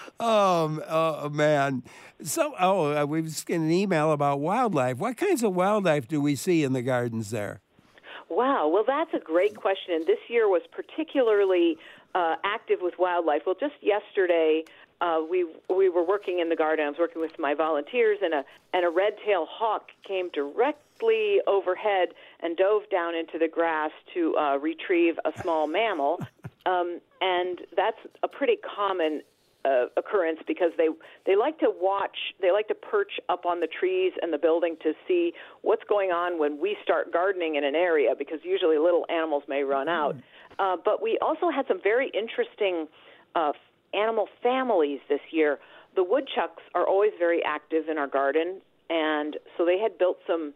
Oh man. So, we've just got an email about wildlife. What kinds of wildlife do we see in the gardens there? Wow. Well, that's a great question. And this year was particularly active with wildlife. Well, just yesterday, we were working in the garden. I was working with my volunteers, and a red-tailed hawk came directly overhead and dove down into the grass to retrieve a small mammal. And that's a pretty common occurrence because they like to watch, they like to perch up on the trees and the building to see what's going on when we start gardening in an area, because usually little animals may run out. But we also had some very interesting animal families this year. The woodchucks are always very active in our garden, and so they had built some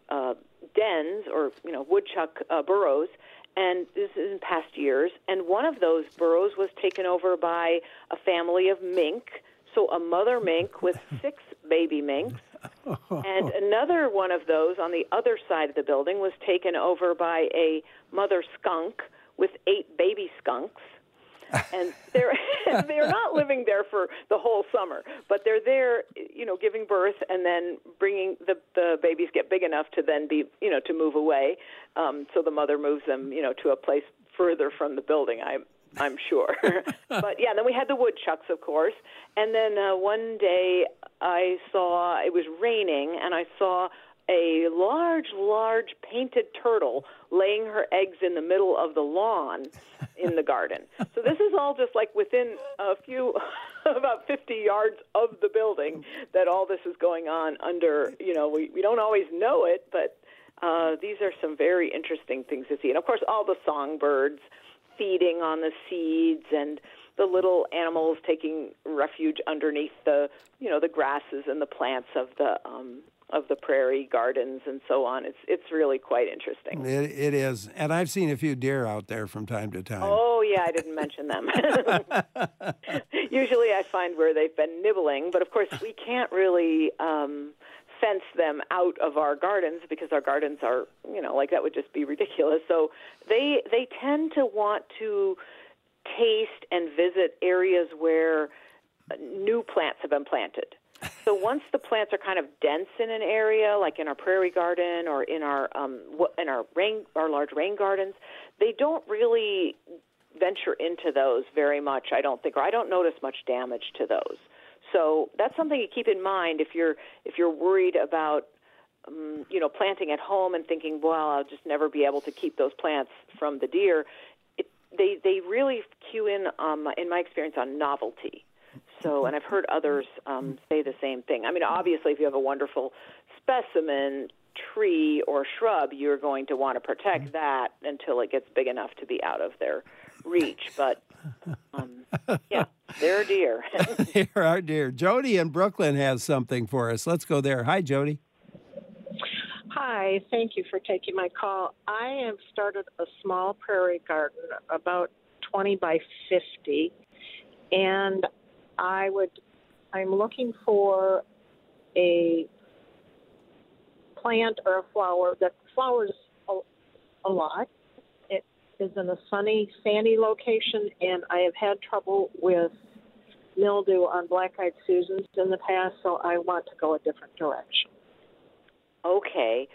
dens or woodchuck burrows. And this is in past years. And one of those burrows was taken over by a family of mink, so a mother mink with 6 baby minks. And another one of those on the other side of the building was taken over by a mother skunk with 8 baby skunks. And they're not living there for the whole summer, but they're there, giving birth, and then bringing the babies get big enough to then be, to move away. So the mother moves them, to a place further from the building, I'm sure. But yeah, then we had the woodchucks, of course. And then one day I saw, it was raining, and I saw a large painted turtle laying her eggs in the middle of the lawn in the garden. So this is all just like within a few, about 50 yards of the building, that all this is going on under, we don't always know it, but these are some very interesting things to see. And of course, all the songbirds feeding on the seeds, and the little animals taking refuge underneath the, the grasses and the plants of the prairie gardens and so on. It's really quite interesting. It is. And I've seen a few deer out there from time to time. Oh, yeah, I didn't mention them. Usually I find where they've been nibbling, but of course we can't really fence them out of our gardens, because our gardens are, that would just be ridiculous. So they tend to want to taste and visit areas where new plants have been planted. So once the plants are kind of dense in an area, like in our prairie garden or in our large rain gardens, they don't really venture into those very much, I don't think, or I don't notice much damage to those. So that's something to keep in mind if you're worried about planting at home and thinking, well, I'll just never be able to keep those plants from the deer. They really cue in my experience, on novelty. So, and I've heard others say the same thing. I mean, obviously, if you have a wonderful specimen tree or shrub, you're going to want to protect that until it gets big enough to be out of their reach. But, yeah, there are deer. There are deer. Jody in Brooklyn has something for us. Let's go there. Hi, Jody. Hi, thank you for taking my call. I have started a small prairie garden, about 20 by 50, and I'm looking for a plant or a flower that flowers a lot. It is in a sunny, sandy location, and I have had trouble with mildew on black-eyed Susans in the past, so I want to go a different direction. Okay.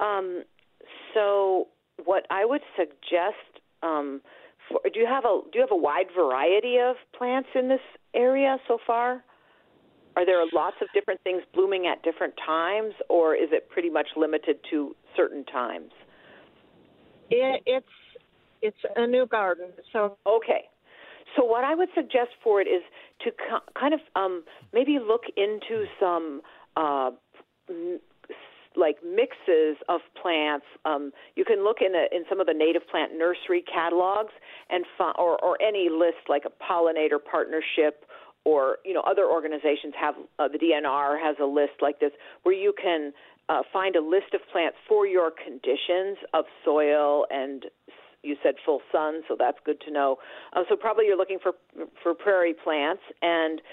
So what I would suggest, do you have a wide variety of plants in this area so far? Are there lots of different things blooming at different times, or is it pretty much limited to certain times? It's a new garden, so okay. So what I would suggest for it is to kind of maybe look into some like mixes of plants. You can look in some of the native plant nursery catalogs and or any list, like a pollinator partnership, or other organizations have the DNR has a list like this, where you can find a list of plants for your conditions of soil, and you said full sun, so that's good to know. So probably you're looking for prairie plants, and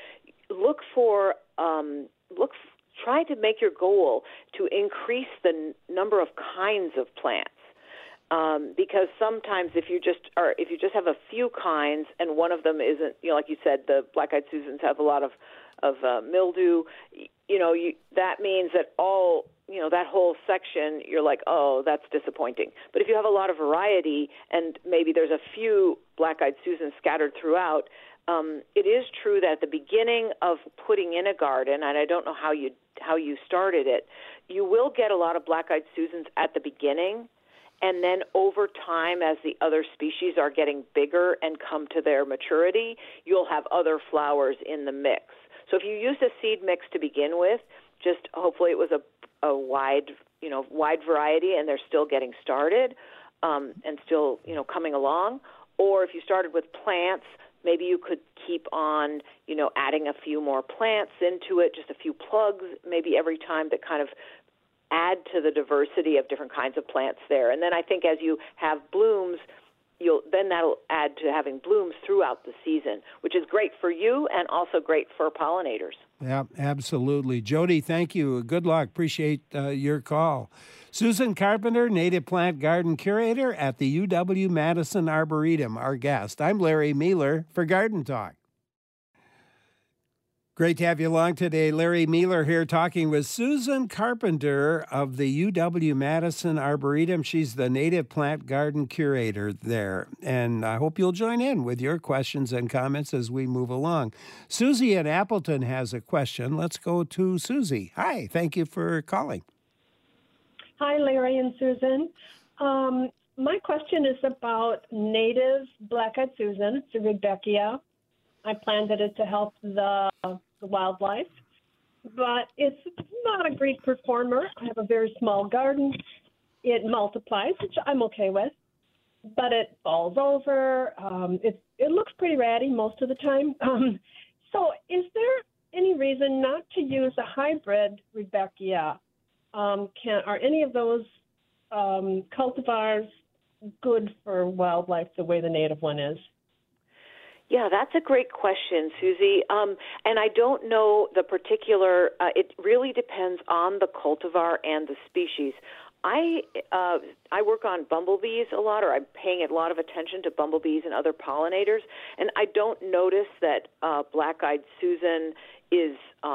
try to make your goal to increase the number of kinds of plants, because sometimes if you just have a few kinds and one of them isn't, like you said, the black-eyed Susans have a lot of mildew. That means that all that whole section, you're like, oh, that's disappointing. But if you have a lot of variety and maybe there's a few black-eyed Susans scattered throughout, it is true that at the beginning of putting in a garden, and I don't know how you started it, you will get a lot of black-eyed Susans at the beginning, and then over time, as the other species are getting bigger and come to their maturity, you'll have other flowers in the mix. So if you used a seed mix to begin with, just hopefully it was a wide variety, and they're still getting started and still coming along. Or if you started with plants, maybe you could keep on adding a few more plants into it, just a few plugs maybe every time that kind of add to the diversity of different kinds of plants there. And then I think as you have blooms, that'll add to having blooms throughout the season, which is great for you and also great for pollinators. Yeah, absolutely. Jody, thank you. Good luck. Appreciate your call. Susan Carpenter, Native Plant Garden Curator at the UW-Madison Arboretum, our guest. I'm Larry Mealer for Garden Talk. Great to have you along today. Larry Mealer here talking with Susan Carpenter of the UW-Madison Arboretum. She's the Native Plant Garden Curator there. And I hope you'll join in with your questions and comments as we move along. Susie in Appleton has a question. Let's go to Susie. Hi, thank you for calling. Hi, Larry and Susan. My question is about native black-eyed Susan, it's a Rudbeckia. I planted it to help the wildlife, but it's not a great performer. I have a very small garden. It multiplies, which I'm okay with, but it falls over. It looks pretty ratty most of the time. So is there any reason not to use a hybrid Rudbeckia? Are any of those cultivars good for wildlife the way the native one is? Yeah, that's a great question, Susie. And I don't know the particular, it really depends on the cultivar and the species. I work on bumblebees a lot, or I'm paying a lot of attention to bumblebees and other pollinators, and I don't notice that black-eyed Susan is,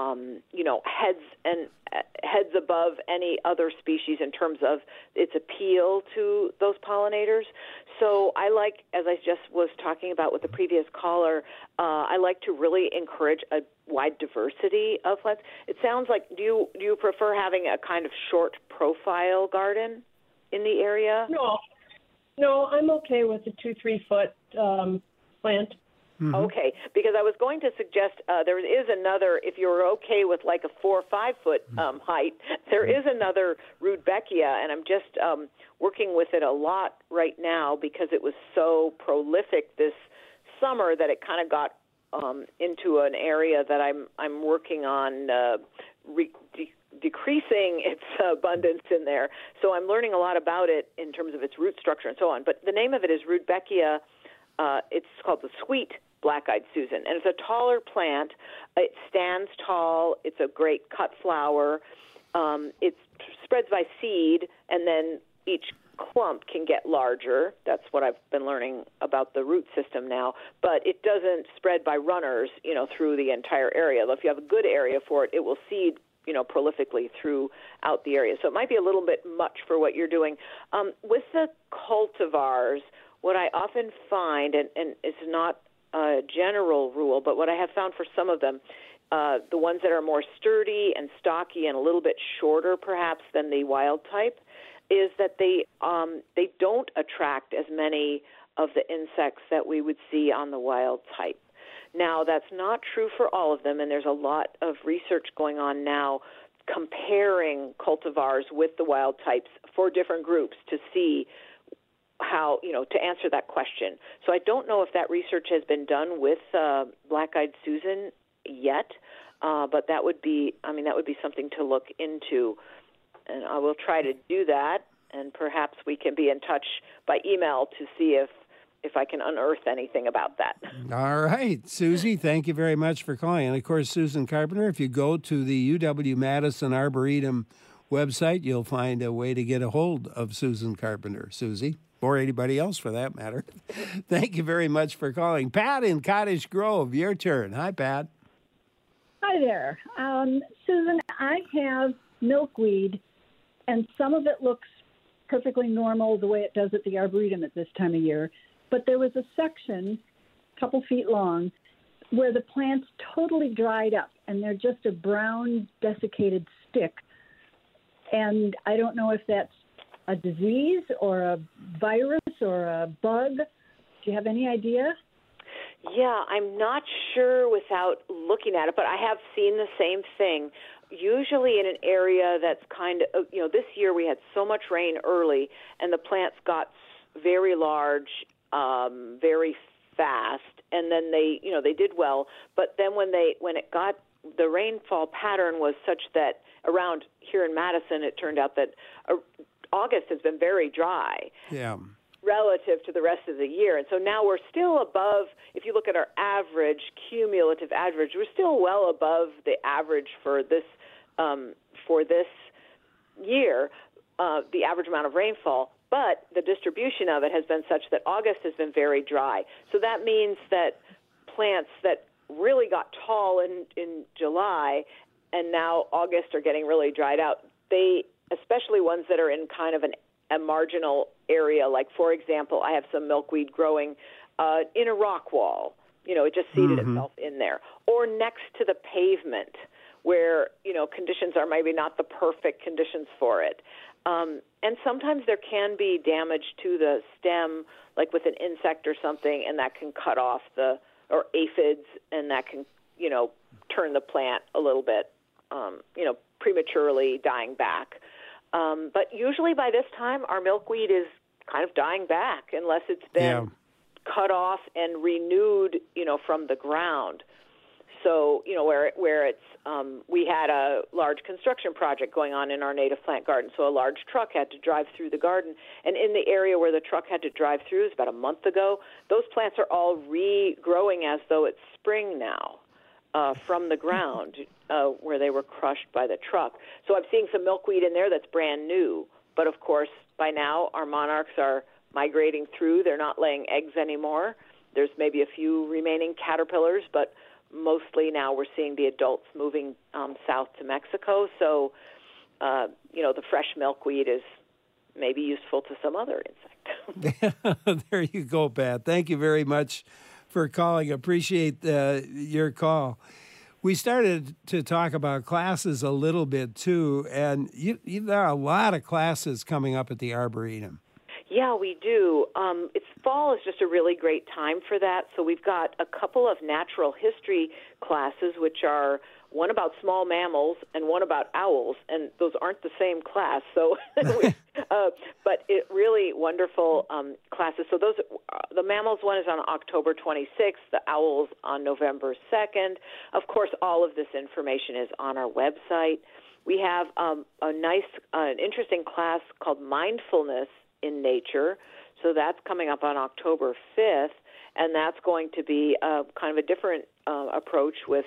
heads above any other species in terms of its appeal to those pollinators. So I like, as I just was talking about with the previous caller, I like to really encourage a wide diversity of plants. It sounds like, do you prefer having a kind of short profile garden in the area? No, I'm okay with the 2-3 foot plant. Mm-hmm. Okay, because I was going to suggest there is another, if you're okay with like a 4 or 5 foot height, there is another Rudbeckia, and I'm just working with it a lot right now because it was so prolific this summer that it kind of got into an area that I'm working on decreasing its abundance in there. So I'm learning a lot about it in terms of its root structure and so on. But the name of it is Rudbeckia. It's called the sweet black-eyed Susan, and it's a taller plant. It stands tall. It's a great cut flower. It spreads by seed, and then each clump can get larger. That's what I've been learning about the root system now. But it doesn't spread by runners, through the entire area. If you have a good area for it, it will seed prolifically throughout the area. So it might be a little bit much for what you're doing. With the cultivars, what I often find, and it's not a general rule, but what I have found for some of them, the ones that are more sturdy and stocky and a little bit shorter perhaps than the wild type, is that they don't attract as many of the insects that we would see on the wild type. Now, that's not true for all of them, and there's a lot of research going on now comparing cultivars with the wild types for different groups to see how, to answer that question. So I don't know if that research has been done with black-eyed Susan yet, but that would be something to look into, and I will try to do that, and perhaps we can be in touch by email to see if I can unearth anything about that. All right, Susie, thank you very much for calling. And, of course, Susan Carpenter, if you go to the UW-Madison Arboretum website, you'll find a way to get a hold of Susan Carpenter, Susie, or anybody else for that matter. Thank you very much for calling. Pat in Cottage Grove, your turn. Hi, Pat. Hi there. Susan, I have milkweed and some of it looks perfectly normal the way it does at the Arboretum at this time of year. But there was a section, a couple feet long, where the plants totally dried up, and they're just a brown, desiccated stick. And I don't know if that's a disease or a virus or a bug. Do you have any idea? Yeah, I'm not sure without looking at it, but I have seen the same thing. Usually in an area that's kind of, this year we had so much rain early, and the plants got very large, very fast, and then they did well. But then when it got, the rainfall pattern was such that around here in Madison, it turned out that August has been very dry. Yeah. Relative to the rest of the year. And so now we're still above, if you look at our average, cumulative average, we're still well above the average for this year, the average amount of rainfall. But the distribution of it has been such that August has been very dry. So that means that plants that really got tall in July and now August are getting really dried out, especially ones that are in kind of a marginal area, like, for example, I have some milkweed growing in a rock wall. It just seeded itself in there. Or next to the pavement where, conditions are maybe not the perfect conditions for it. And sometimes there can be damage to the stem, like with an insect or something, and that can cut off or aphids, and that can, turn the plant a little bit, prematurely dying back. But usually by this time, our milkweed is kind of dying back unless it's been cut off and renewed, from the ground. So, where it's, we had a large construction project going on in our native plant garden. So a large truck had to drive through the garden. And in the area where the truck had to drive through, it was about a month ago, those plants are all regrowing as though it's spring now. From the ground where they were crushed by the truck. So I'm seeing some milkweed in there that's brand new. But, of course, by now our monarchs are migrating through. They're not laying eggs anymore. There's maybe a few remaining caterpillars, but mostly now we're seeing the adults moving south to Mexico. So, the fresh milkweed is maybe useful to some other insect. There you go, Pat. Thank you very much for calling. Appreciate your call. We started to talk about classes a little bit too, and there are a lot of classes coming up at the Arboretum. Yeah, we do. Fall is just a really great time for that. So we've got a couple of natural history classes, which are one about small mammals and one about owls, and those aren't the same class. So, but it really wonderful classes. So those, the mammals one is on October 26th, the owls on November 2nd. Of course, all of this information is on our website. We have a nice, interesting class called Mindfulness in Nature. So that's coming up on October 5th, and that's going to be kind of a different approach with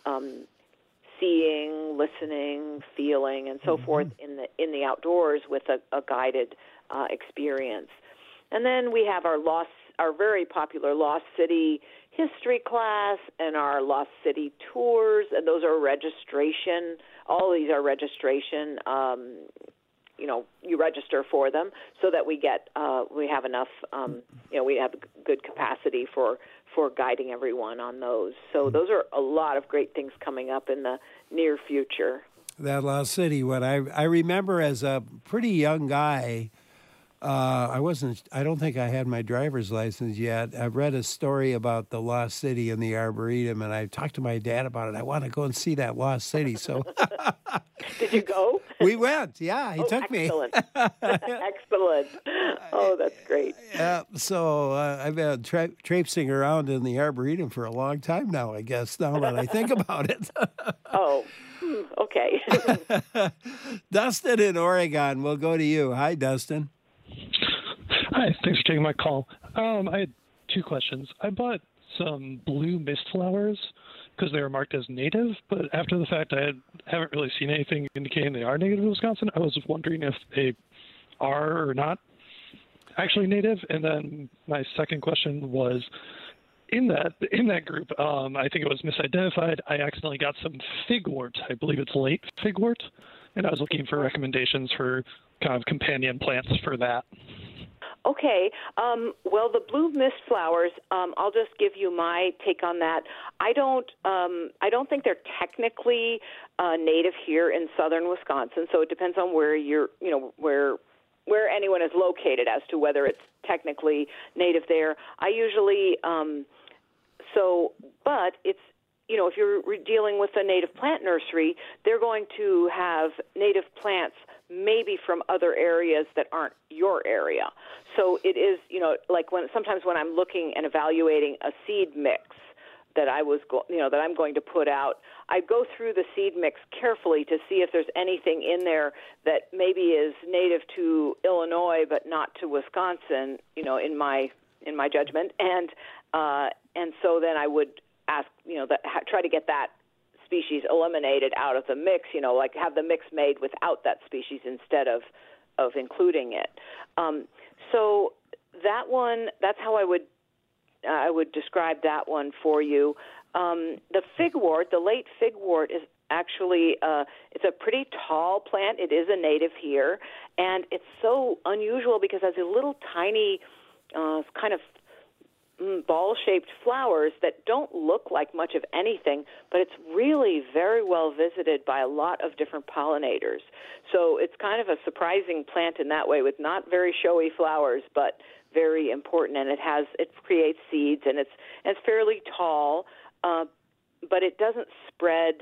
seeing, listening, feeling, and so forth in the outdoors with a guided experience. And then we have our very popular Lost City history class and our Lost City tours, and those are registration. All of these are registration. You register for them so that we have enough, we have good capacity for guiding everyone on those. So those are a lot of great things coming up in the near future. That Lost City, what I remember as a pretty young guy, I don't think I had my driver's license yet. I've read a story about the Lost City in the Arboretum, and I talked to my dad about it. I want to go and see that Lost City. So, did you go? We went. Yeah, he took me. Excellent. Oh, that's great. Yeah. So I've been traipsing around in the Arboretum for a long time now, I guess, now that I think about it. Oh, okay. Dustin in Oregon, we'll go to you. Hi, Dustin. Hi, thanks for taking my call. I had two questions. I bought some blue mist flowers because they were marked as native, but after the fact, I haven't really seen anything indicating they are native to Wisconsin. I was wondering if they are or not actually native. And then my second question was, in that group, I think it was misidentified. I accidentally got some figwort. I believe it's late figwort. and I was looking for recommendations for kind of companion plants for that. Okay. Well, the blue mist flowers. I'll just give you my take on that. I don't think they're technically native here in southern Wisconsin. So it depends on where where anyone is located as to whether it's technically native there. I usually but it's if you're dealing with a native plant nursery, they're going to have native plants maybe from other areas that aren't your area. So it is, like sometimes when I'm looking and evaluating a seed mix that that I'm going to put out, I go through the seed mix carefully to see if there's anything in there that maybe is native to Illinois but not to Wisconsin, in my judgment, and so then I would ask, try to get that species eliminated out of the mix, like have the mix made without that species instead of including it. So that one, that's how I would describe that one for you. The figwort, the late figwort, is actually it's a pretty tall plant. It is a native here, and it's so unusual because it has a little tiny kind of ball-shaped flowers that don't look like much of anything, but it's really very well visited by a lot of different pollinators. So it's kind of a surprising plant in that way, with not very showy flowers, but very important. And it creates seeds, and it's fairly tall, but it doesn't spread.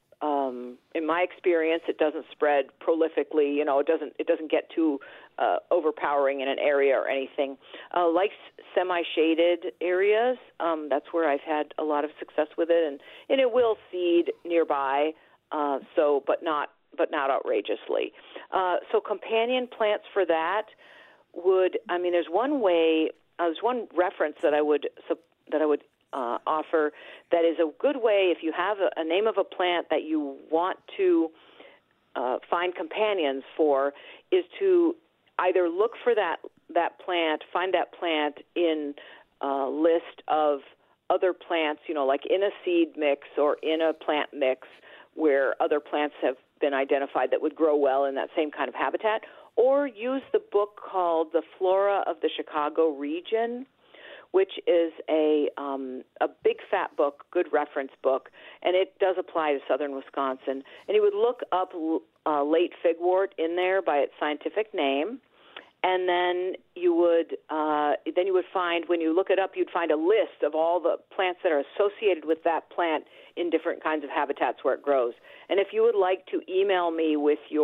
In my experience, it doesn't spread prolifically. It doesn't get too overpowering in an area or anything. Likes semi-shaded areas. That's where I've had a lot of success with it, and it will seed nearby. But not outrageously. So companion plants for that there's one reference that I would offer that is a good way if you have a name of a plant that you want to find companions for, is to either look for that plant, find that plant in a list of other plants, like in a seed mix or in a plant mix where other plants have been identified that would grow well in that same kind of habitat, or use the book called The Flora of the Chicago Region, which is a big fat book, good reference book, and it does apply to southern Wisconsin. And you would look up late figwort in there by its scientific name, and then you would find, when you look it up, you'd find a list of all the plants that are associated with that plant in different kinds of habitats where it grows. And if you would like to email me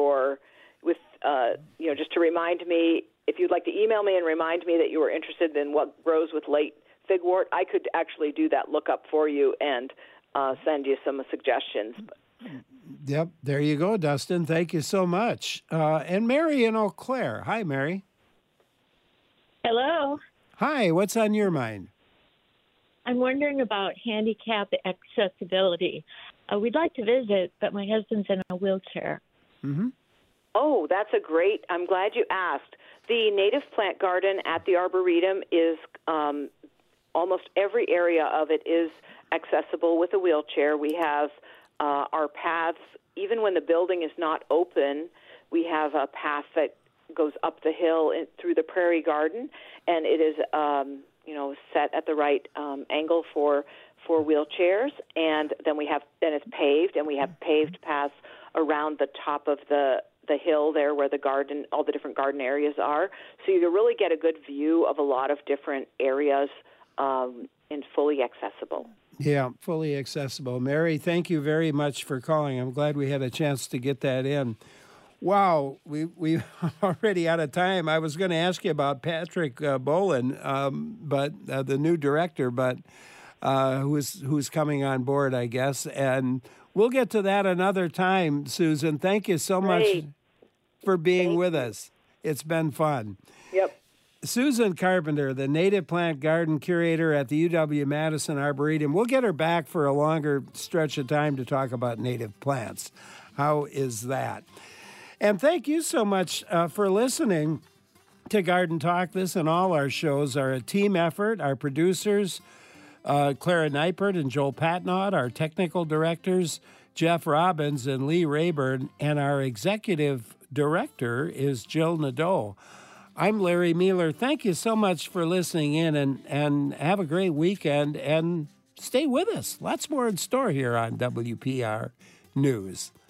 just to remind me, if you'd like to email me and remind me that you were interested in what grows with late figwort, I could actually do that lookup for you and send you some suggestions. Yep, there you go, Dustin. Thank you so much. And Mary in Eau Claire. Hi, Mary. Hello. Hi, what's on your mind? I'm wondering about handicap accessibility. We'd like to visit, but my husband's in a wheelchair. Mm-hmm. Oh, that's I'm glad you asked. The native plant garden at the Arboretum is almost every area of it is accessible with a wheelchair. We have our paths, even when the building is not open, we have a path that goes up the hill through the prairie garden, and it is set at the right angle for wheelchairs. And then it's paved, and we have paved paths around the top of the hill there where all the different garden areas are. So you really get a good view of a lot of different areas and fully accessible. Yeah, fully accessible. Mary, thank you very much for calling. I'm glad we had a chance to get that in. Wow, we're already out of time. I was going to ask you about Patrick Bolin, but the new director, but who's coming on board, I guess. And we'll get to that another time, Susan. Thank you so much for being with us. It's been fun. Yep. Susan Carpenter, the Native Plant Garden Curator at the UW-Madison Arboretum. We'll get her back for a longer stretch of time to talk about native plants. How is that? And thank you so much for listening to Garden Talk. This and all our shows are a team effort. Our producers, Clara Neipert and Joel Patnaud, our technical directors, Jeff Robbins and Lee Rayburn, and our executive director is Jill Nadeau. I'm Larry Mueller. Thank you so much for listening in, and have a great weekend, and stay with us. Lots more in store here on WPR News.